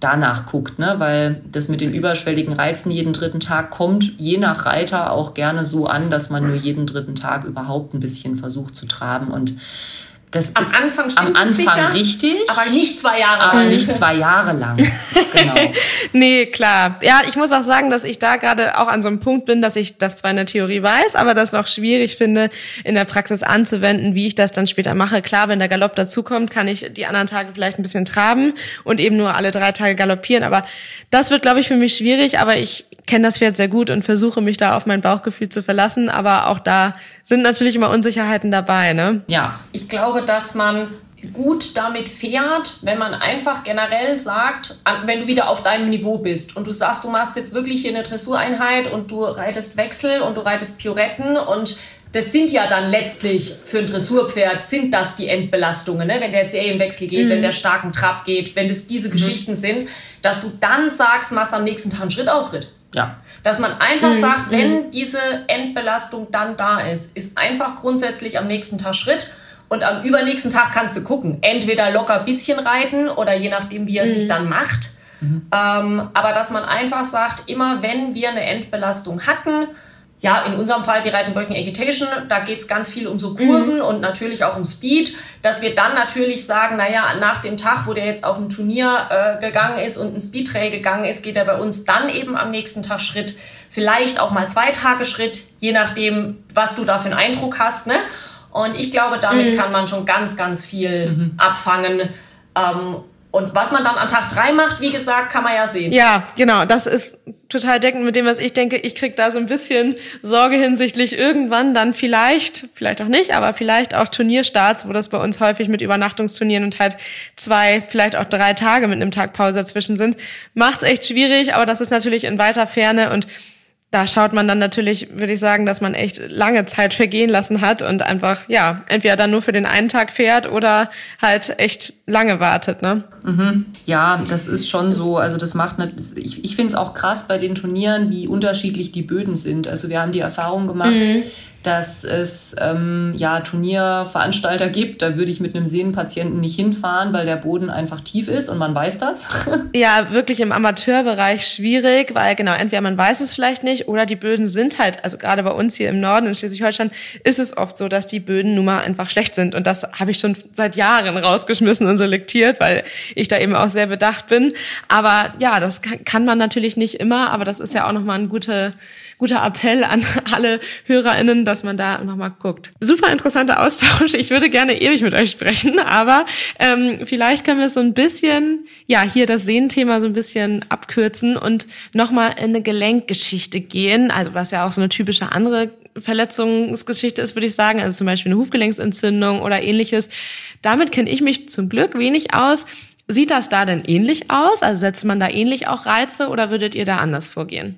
danach guckt, ne? Weil das mit den überschwelligen Reizen jeden dritten Tag kommt je nach Reiter auch gerne so an, dass man nur jeden dritten Tag überhaupt ein bisschen versucht zu traben. Und das am ist Anfang am Anfang sicher, richtig, aber nicht zwei Jahre aber lang. nicht zwei Jahre lang. Genau. Nee, klar. Ja, ich muss auch sagen, dass ich da gerade auch an so einem Punkt bin, dass ich das zwar in der Theorie weiß, aber das noch schwierig finde, in der Praxis anzuwenden, wie ich das dann später mache. Klar, wenn der Galopp dazukommt, kann ich die anderen Tage vielleicht ein bisschen traben und eben nur alle drei Tage galoppieren. Aber das wird, glaube ich, für mich schwierig. Aber ich kenne das Pferd sehr gut und versuche mich da auf mein Bauchgefühl zu verlassen. Aber auch da sind natürlich immer Unsicherheiten dabei, ne? Ja. Ich glaube, dass man gut damit fährt, wenn man einfach generell sagt, wenn du wieder auf deinem Niveau bist und du sagst, du machst jetzt wirklich hier eine Dressureinheit und du reitest Wechsel und du reitest Pirouetten und das sind ja dann letztlich für ein Dressurpferd sind das die Endbelastungen, ne? Wenn der Serienwechsel geht, mhm. wenn der starken Trab geht, wenn das diese mhm. Geschichten sind, dass du dann sagst, machst am nächsten Tag einen Schrittausritt. Ja. Dass man einfach mhm. sagt, wenn diese Endbelastung dann da ist, ist einfach grundsätzlich am nächsten Tag Schritt. Und am übernächsten Tag kannst du gucken. Entweder locker ein bisschen reiten oder je nachdem, wie er mhm. sich dann macht. Mhm. Ähm, aber dass man einfach sagt, immer wenn wir eine Endbelastung hatten, ja, in unserem Fall, wir reiten Working Equitation, da geht es ganz viel um so Kurven mhm. und natürlich auch um Speed, dass wir dann natürlich sagen, naja, nach dem Tag, wo der jetzt auf ein Turnier äh, gegangen ist und ein Speedtrail gegangen ist, geht er bei uns dann eben am nächsten Tag Schritt. Vielleicht auch mal zwei Tage Schritt, je nachdem, was du da für einen Eindruck hast, ne? Und ich glaube, damit mhm. kann man schon ganz, ganz viel mhm. abfangen. Ähm, und was man dann an Tag drei macht, wie gesagt, kann man ja sehen. Ja, genau. Das ist total deckend mit dem, was ich denke. Ich krieg da so ein bisschen Sorge hinsichtlich irgendwann dann vielleicht, vielleicht auch nicht, aber vielleicht auch Turnierstarts, wo das bei uns häufig mit Übernachtungsturnieren und halt zwei, vielleicht auch drei Tage mit einem Tag Pause dazwischen sind. Macht's echt schwierig, aber das ist natürlich in weiter Ferne und da schaut man dann natürlich, würde ich sagen, dass man echt lange Zeit vergehen lassen hat und einfach, ja, entweder dann nur für den einen Tag fährt oder halt echt lange wartet, ne? Mhm. Ja, das ist schon so. Also das macht, eine, ich, ich finde es auch krass bei den Turnieren, wie unterschiedlich die Böden sind. Also wir haben die Erfahrung gemacht, mhm. dass es ähm, ja Turnierveranstalter gibt, da würde ich mit einem Sehnenpatienten nicht hinfahren, weil der Boden einfach tief ist und man weiß das. Ja, wirklich im Amateurbereich schwierig, weil genau, entweder man weiß es vielleicht nicht oder die Böden sind halt, also gerade bei uns hier im Norden in Schleswig-Holstein ist es oft so, dass die Böden nun mal einfach schlecht sind und das habe ich schon seit Jahren rausgeschmissen und selektiert, weil ich da eben auch sehr bedacht bin. Aber ja, das kann man natürlich nicht immer, aber das ist ja auch nochmal ein guter guter Appell an alle HörerInnen, dass man da nochmal guckt. Super interessanter Austausch. Ich würde gerne ewig mit euch sprechen, aber ähm, vielleicht können wir so ein bisschen, ja, hier das Sehnenthema so ein bisschen abkürzen und nochmal in eine Gelenkgeschichte gehen. Also was ja auch so eine typische andere Verletzungsgeschichte ist, würde ich sagen. Also zum Beispiel eine Hufgelenksentzündung oder ähnliches. Damit kenne ich mich zum Glück wenig aus. Sieht das da denn ähnlich aus? Also setzt man da ähnlich auch Reize oder würdet ihr da anders vorgehen?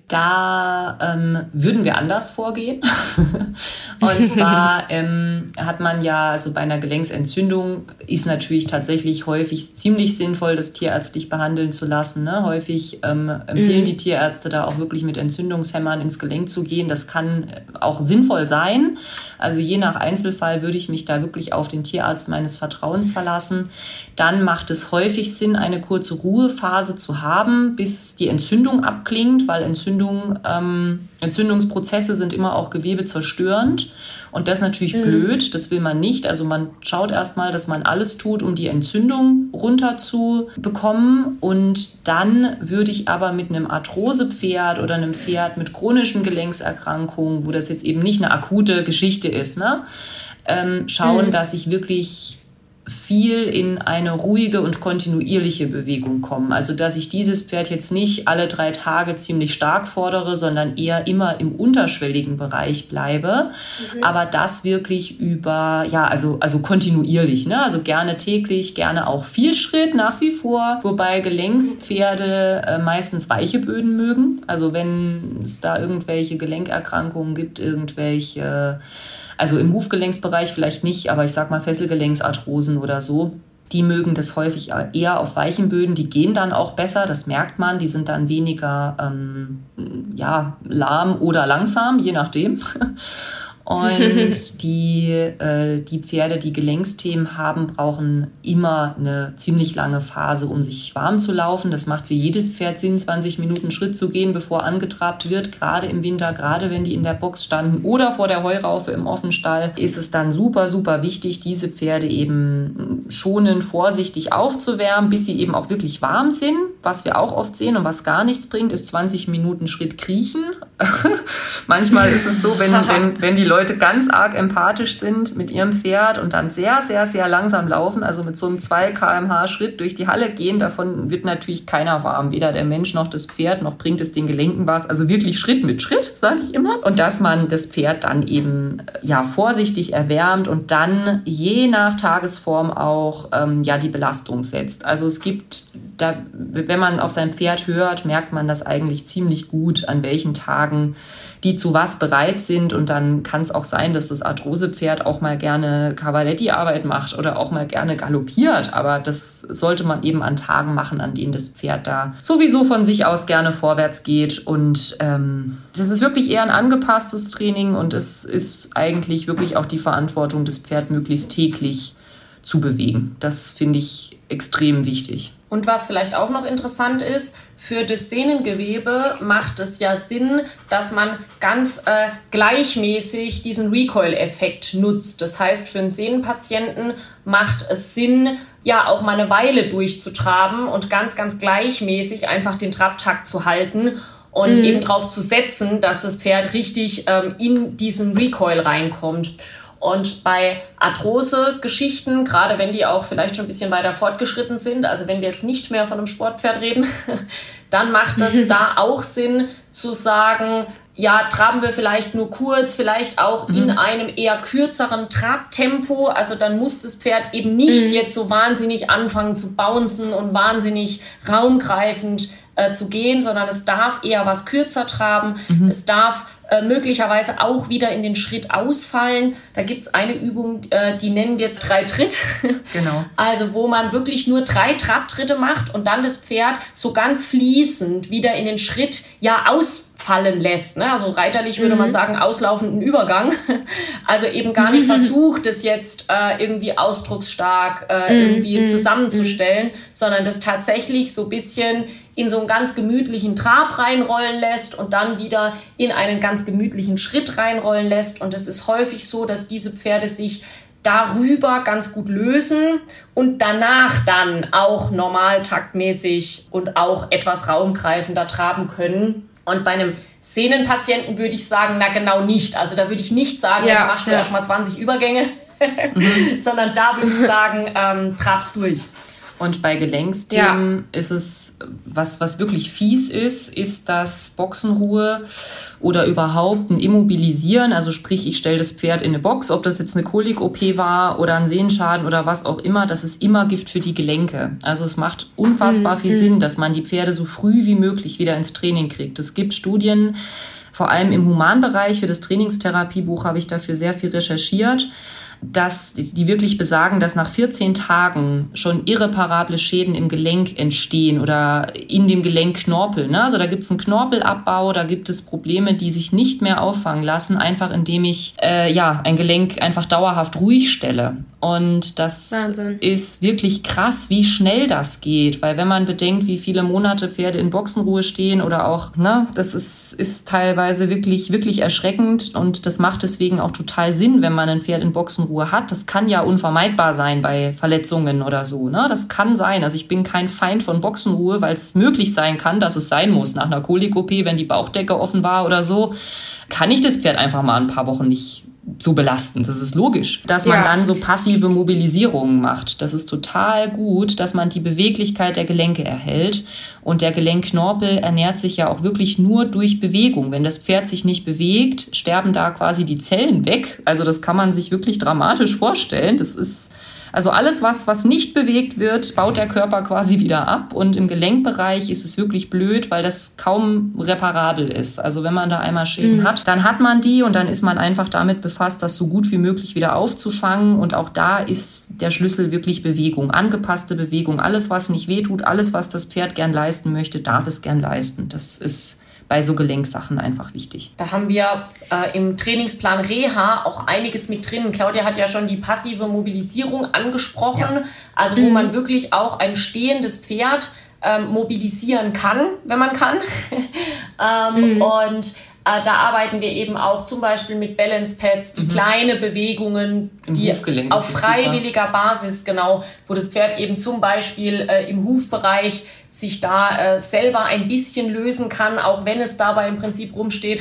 Da ähm, würden wir anders vorgehen. Und zwar ähm, hat man ja, also bei einer Gelenksentzündung ist natürlich tatsächlich häufig ziemlich sinnvoll, das tierärztlich behandeln zu lassen. Ne? Häufig ähm, empfehlen mhm. die Tierärzte da auch wirklich mit Entzündungshämmern ins Gelenk zu gehen. Das kann auch sinnvoll sein. Also je nach Einzelfall würde ich mich da wirklich auf den Tierarzt meines Vertrauens verlassen. Dann macht es häufig Sinn, eine kurze Ruhephase zu haben, bis die Entzündung abklingt, weil Entzündung, ähm, Entzündungsprozesse sind immer auch gewebezerstörend und das ist natürlich mhm. blöd, das will man nicht. Also man schaut erstmal, dass man alles tut, um die Entzündung runterzubekommen und dann würde ich aber mit einem Arthrosepferd oder einem Pferd mit chronischen Gelenkserkrankungen, wo das jetzt eben nicht eine akute Geschichte ist, ne, ähm, schauen, mhm. dass ich wirklich viel in eine ruhige und kontinuierliche Bewegung kommen. Also dass ich dieses Pferd jetzt nicht alle drei Tage ziemlich stark fordere, sondern eher immer im unterschwelligen Bereich bleibe. Mhm. Aber das wirklich über, ja, also, also kontinuierlich, ne? Also gerne täglich, gerne auch viel Schritt nach wie vor. Wobei Gelenkspferde äh, meistens weiche Böden mögen. Also wenn es da irgendwelche Gelenkerkrankungen gibt, irgendwelche, also im Hufgelenksbereich vielleicht nicht, aber ich sag mal Fesselgelenksarthrosen oder so, die mögen das häufig eher auf weichen Böden, die gehen dann auch besser, das merkt man, die sind dann weniger ähm, ja, lahm oder langsam, je nachdem. Und die, äh, die Pferde, die Gelenksthemen haben, brauchen immer eine ziemlich lange Phase, um sich warm zu laufen. Das macht für jedes Pferd Sinn, zwanzig Minuten Schritt zu gehen, bevor angetrabt wird. Gerade im Winter, gerade wenn die in der Box standen oder vor der Heuraufe im Offenstall, ist es dann super, super wichtig, diese Pferde eben schonend, vorsichtig aufzuwärmen, bis sie eben auch wirklich warm sind. Was wir auch oft sehen und was gar nichts bringt, ist zwanzig Minuten Schritt kriechen. Manchmal ist es so, wenn, wenn, wenn die Leute ganz arg empathisch sind mit ihrem Pferd und dann sehr, sehr, sehr langsam laufen, also mit so einem zwei Kilometer pro Stunde Schritt durch die Halle gehen, davon wird natürlich keiner warm. Weder der Mensch noch das Pferd, noch bringt es den Gelenken was. Also wirklich Schritt mit Schritt, sage ich immer. Und dass man das Pferd dann eben ja vorsichtig erwärmt und dann je nach Tagesform auch ähm, ja die Belastung setzt. Also es gibt, da, wenn man auf sein Pferd hört, merkt man das eigentlich ziemlich gut, an welchen Tagen die zu was bereit sind. Und dann kann es auch sein, dass das Arthrosepferd auch mal gerne Cavaletti-Arbeit macht oder auch mal gerne galoppiert. Aber das sollte man eben an Tagen machen, an denen das Pferd da sowieso von sich aus gerne vorwärts geht. Und ähm, das ist wirklich eher ein angepasstes Training und es ist eigentlich wirklich auch die Verantwortung, das Pferd möglichst täglich zu bewegen. Das finde ich extrem wichtig. Und was vielleicht auch noch interessant ist, für das Sehnengewebe macht es ja Sinn, dass man ganz äh, gleichmäßig diesen Recoil-Effekt nutzt. Das heißt, für einen Sehnenpatienten macht es Sinn, ja auch mal eine Weile durchzutraben und ganz, ganz gleichmäßig einfach den Trabtakt zu halten und mhm. eben darauf zu setzen, dass das Pferd richtig ähm, in diesen Recoil reinkommt. Und bei Arthrose-Geschichten, gerade wenn die auch vielleicht schon ein bisschen weiter fortgeschritten sind, also wenn wir jetzt nicht mehr von einem Sportpferd reden, dann macht es da auch Sinn zu sagen, ja, traben wir vielleicht nur kurz, vielleicht auch mhm. in einem eher kürzeren Trabtempo. Also dann muss das Pferd eben nicht mhm. jetzt so wahnsinnig anfangen zu bouncen und wahnsinnig raumgreifend äh, zu gehen, sondern es darf eher was kürzer traben. Mhm. Es darf äh, möglicherweise auch wieder in den Schritt ausfallen. Da gibt's eine Übung, äh, die nennen wir drei Tritt. Genau. Also wo man wirklich nur drei Trabtritte macht und dann das Pferd so ganz fließend wieder in den Schritt ja ausfallen lässt. Ne? Also reiterlich würde mhm. man sagen, auslaufenden Übergang. Also eben gar nicht versucht, das jetzt äh, irgendwie ausdrucksstark äh, mhm. irgendwie zusammenzustellen, mhm. sondern das tatsächlich so ein bisschen in so einen ganz gemütlichen Trab reinrollen lässt und dann wieder in einen ganz gemütlichen Schritt reinrollen lässt. Und es ist häufig so, dass diese Pferde sich darüber ganz gut lösen und danach dann auch normal taktmäßig und auch etwas raumgreifender traben können. Und bei einem Sehnenpatienten würde ich sagen, na genau nicht. Also da würde ich nicht sagen, ja, jetzt machst du ja. erst mal zwanzig Übergänge, mhm. sondern da würde ich sagen, ähm, trabst durch. Und bei Gelenksthemen ja. ist es, was, was wirklich fies ist, ist das Boxenruhe oder überhaupt ein Immobilisieren. Also sprich, ich stelle das Pferd in eine Box, ob das jetzt eine Kolik-O P war oder ein Sehenschaden oder was auch immer, das ist immer Gift für die Gelenke. Also es macht unfassbar mhm. viel Sinn, dass man die Pferde so früh wie möglich wieder ins Training kriegt. Es gibt Studien, vor allem im Humanbereich, für das Trainingstherapiebuch habe ich dafür sehr viel recherchiert, dass die wirklich besagen, dass nach vierzehn Tagen schon irreparable Schäden im Gelenk entstehen oder in dem Gelenkknorpel. Ne? Also da gibt es einen Knorpelabbau, da gibt es Probleme, die sich nicht mehr auffangen lassen, einfach indem ich äh, ja ein Gelenk einfach dauerhaft ruhig stelle. Und das Wahnsinn. Ist wirklich krass, wie schnell das geht. Weil wenn man bedenkt, wie viele Monate Pferde in Boxenruhe stehen oder auch, ne, das ist, ist teilweise wirklich, wirklich erschreckend. Und das macht deswegen auch total Sinn, wenn man ein Pferd in Boxenruhe hat. Das kann ja unvermeidbar sein bei Verletzungen oder so. Ne? Das kann sein. Also ich bin kein Feind von Boxenruhe, weil es möglich sein kann, dass es sein muss. Nach einer Kolik-O P, wenn die Bauchdecke offen war oder so, kann ich das Pferd einfach mal ein paar Wochen nicht so belastend. Das ist logisch. Dass man ja. dann so passive Mobilisierungen macht. Das ist total gut, dass man die Beweglichkeit der Gelenke erhält. Und der Gelenkknorpel ernährt sich ja auch wirklich nur durch Bewegung. Wenn das Pferd sich nicht bewegt, sterben da quasi die Zellen weg. Also das kann man sich wirklich dramatisch vorstellen. Das ist Also alles, was, was nicht bewegt wird, baut der Körper quasi wieder ab. Und im Gelenkbereich ist es wirklich blöd, weil das kaum reparabel ist. Also wenn man da einmal Schäden mhm. hat, dann hat man die und dann ist man einfach damit befasst, das so gut wie möglich wieder aufzufangen. Und auch da ist der Schlüssel wirklich Bewegung, angepasste Bewegung. Alles, was nicht wehtut, alles, was das Pferd gern leisten möchte, darf es gern leisten. Das ist bei so Gelenksachen einfach wichtig. Da haben wir äh, im Trainingsplan Reha auch einiges mit drin. Claudia hat ja schon die passive Mobilisierung angesprochen, ja. also wo mhm. man wirklich auch ein stehendes Pferd ähm, mobilisieren kann, wenn man kann. ähm, mhm. Und Äh, da arbeiten wir eben auch zum Beispiel mit Balance Pads, die mhm. kleine Bewegungen, Im die Hufgelenk auf freiwilliger super. Basis, genau, wo das Pferd eben zum Beispiel äh, im Hufbereich sich da äh, selber ein bisschen lösen kann, auch wenn es dabei im Prinzip rumsteht.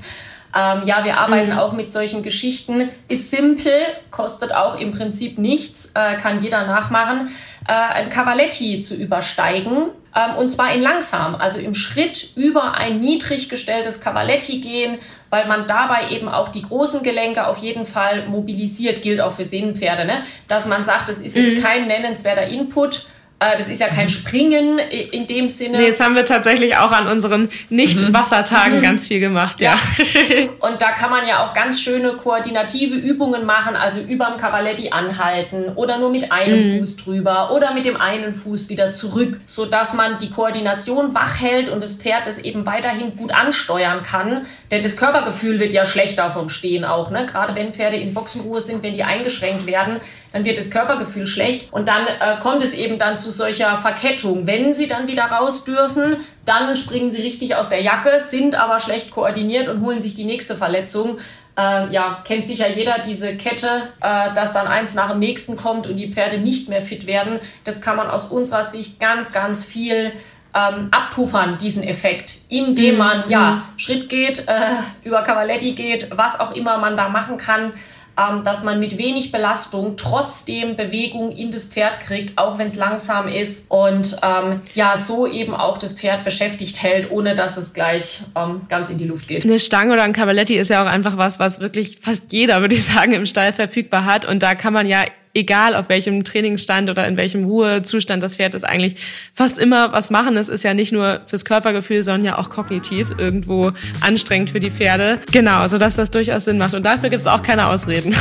ähm, ja, wir arbeiten mhm. auch mit solchen Geschichten. Ist simpel, kostet auch im Prinzip nichts, äh, kann jeder nachmachen. Äh, ein Cavaletti zu übersteigen. Und zwar in langsam, also im Schritt über ein niedrig gestelltes Cavaletti gehen, weil man dabei eben auch die großen Gelenke auf jeden Fall mobilisiert, gilt auch für Sehnenpferde, ne? Dass man sagt, das ist jetzt mhm. kein nennenswerter Input. Das ist ja kein Springen in dem Sinne. Nee, das haben wir tatsächlich auch an unseren Nicht-Wassertagen mhm. ganz viel gemacht, ja. ja. Und da kann man ja auch ganz schöne koordinative Übungen machen, also überm Cavaletti anhalten oder nur mit einem mhm. Fuß drüber oder mit dem einen Fuß wieder zurück, sodass man die Koordination wach hält und das Pferd das eben weiterhin gut ansteuern kann. Denn das Körpergefühl wird ja schlechter vom Stehen auch, ne? Gerade wenn Pferde in Boxenruhe sind, wenn die eingeschränkt werden, dann wird das Körpergefühl schlecht und dann äh, kommt es eben dann zu solcher Verkettung. Wenn sie dann wieder raus dürfen, dann springen sie richtig aus der Jacke, sind aber schlecht koordiniert und holen sich die nächste Verletzung. Äh, ja, kennt sicher jeder diese Kette, äh, dass dann eins nach dem nächsten kommt und die Pferde nicht mehr fit werden. Das kann man aus unserer Sicht ganz, ganz viel ähm, abpuffern, diesen Effekt, indem man mhm. ja Schritt geht, äh, über Cavaletti geht, was auch immer man da machen kann, dass man mit wenig Belastung trotzdem Bewegung in das Pferd kriegt, auch wenn es langsam ist und ähm, ja, so eben auch das Pferd beschäftigt hält, ohne dass es gleich ähm, ganz in die Luft geht. Eine Stange oder ein Cavaletti ist ja auch einfach was, was wirklich fast jeder, würde ich sagen, im Stall verfügbar hat und da kann man ja egal auf welchem Trainingsstand oder in welchem Ruhezustand das Pferd ist, eigentlich fast immer was machen. Es ist ja nicht nur fürs Körpergefühl, sondern ja auch kognitiv irgendwo anstrengend für die Pferde. Genau, sodass das durchaus Sinn macht. Und dafür gibt es auch keine Ausreden.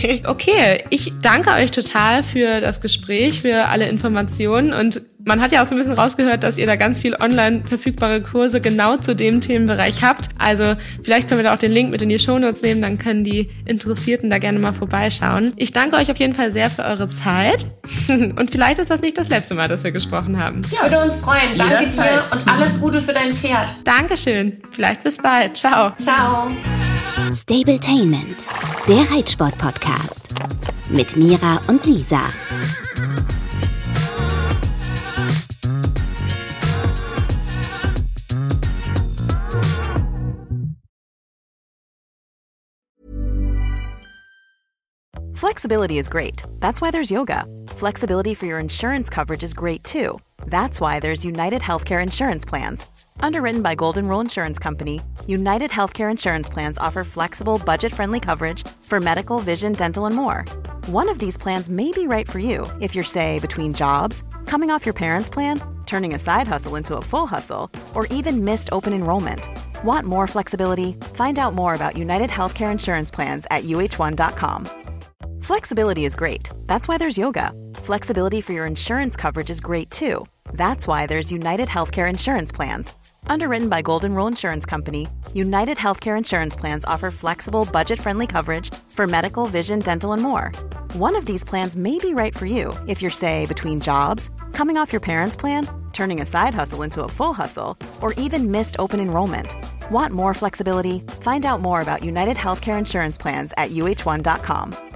Okay, ich danke euch total für das Gespräch, für alle Informationen und man hat ja auch so ein bisschen rausgehört, dass ihr da ganz viel online verfügbare Kurse genau zu dem Themenbereich habt. Also vielleicht können wir da auch den Link mit in die Shownotes nehmen, dann können die Interessierten da gerne mal vorbeischauen. Ich danke euch auf jeden Fall sehr für eure Zeit und vielleicht ist das nicht das letzte Mal, dass wir gesprochen haben. Ja, würde uns freuen. Danke dir und alles Gute für dein Pferd. Dankeschön. Vielleicht bis bald. Ciao. Ciao. Stabletainment, der Reitsport-Podcast mit Mira und Lisa. Flexibility is great. That's why there's yoga. Flexibility for your insurance coverage is great too. That's why there's United Healthcare Insurance Plans. Underwritten by Golden Rule Insurance Company, United Healthcare Insurance Plans offer flexible, budget-friendly coverage for medical, vision, dental, and more. One of these plans may be right for you if you're, say, between jobs, coming off your parents' plan, turning a side hustle into a full hustle, or even missed open enrollment. Want more flexibility? Find out more about United Healthcare Insurance Plans at U H one dot com. Flexibility is great. That's why there's yoga. Flexibility for your insurance coverage is great too. That's why there's United Healthcare Insurance Plans. Underwritten by Golden Rule Insurance Company, United Healthcare Insurance Plans offer flexible, budget-friendly coverage for medical, vision, dental, and more. One of these plans may be right for you if you're, say, between jobs, coming off your parents' plan, turning a side hustle into a full hustle, or even missed open enrollment. Want more flexibility? Find out more about United Healthcare Insurance Plans at U H one dot com.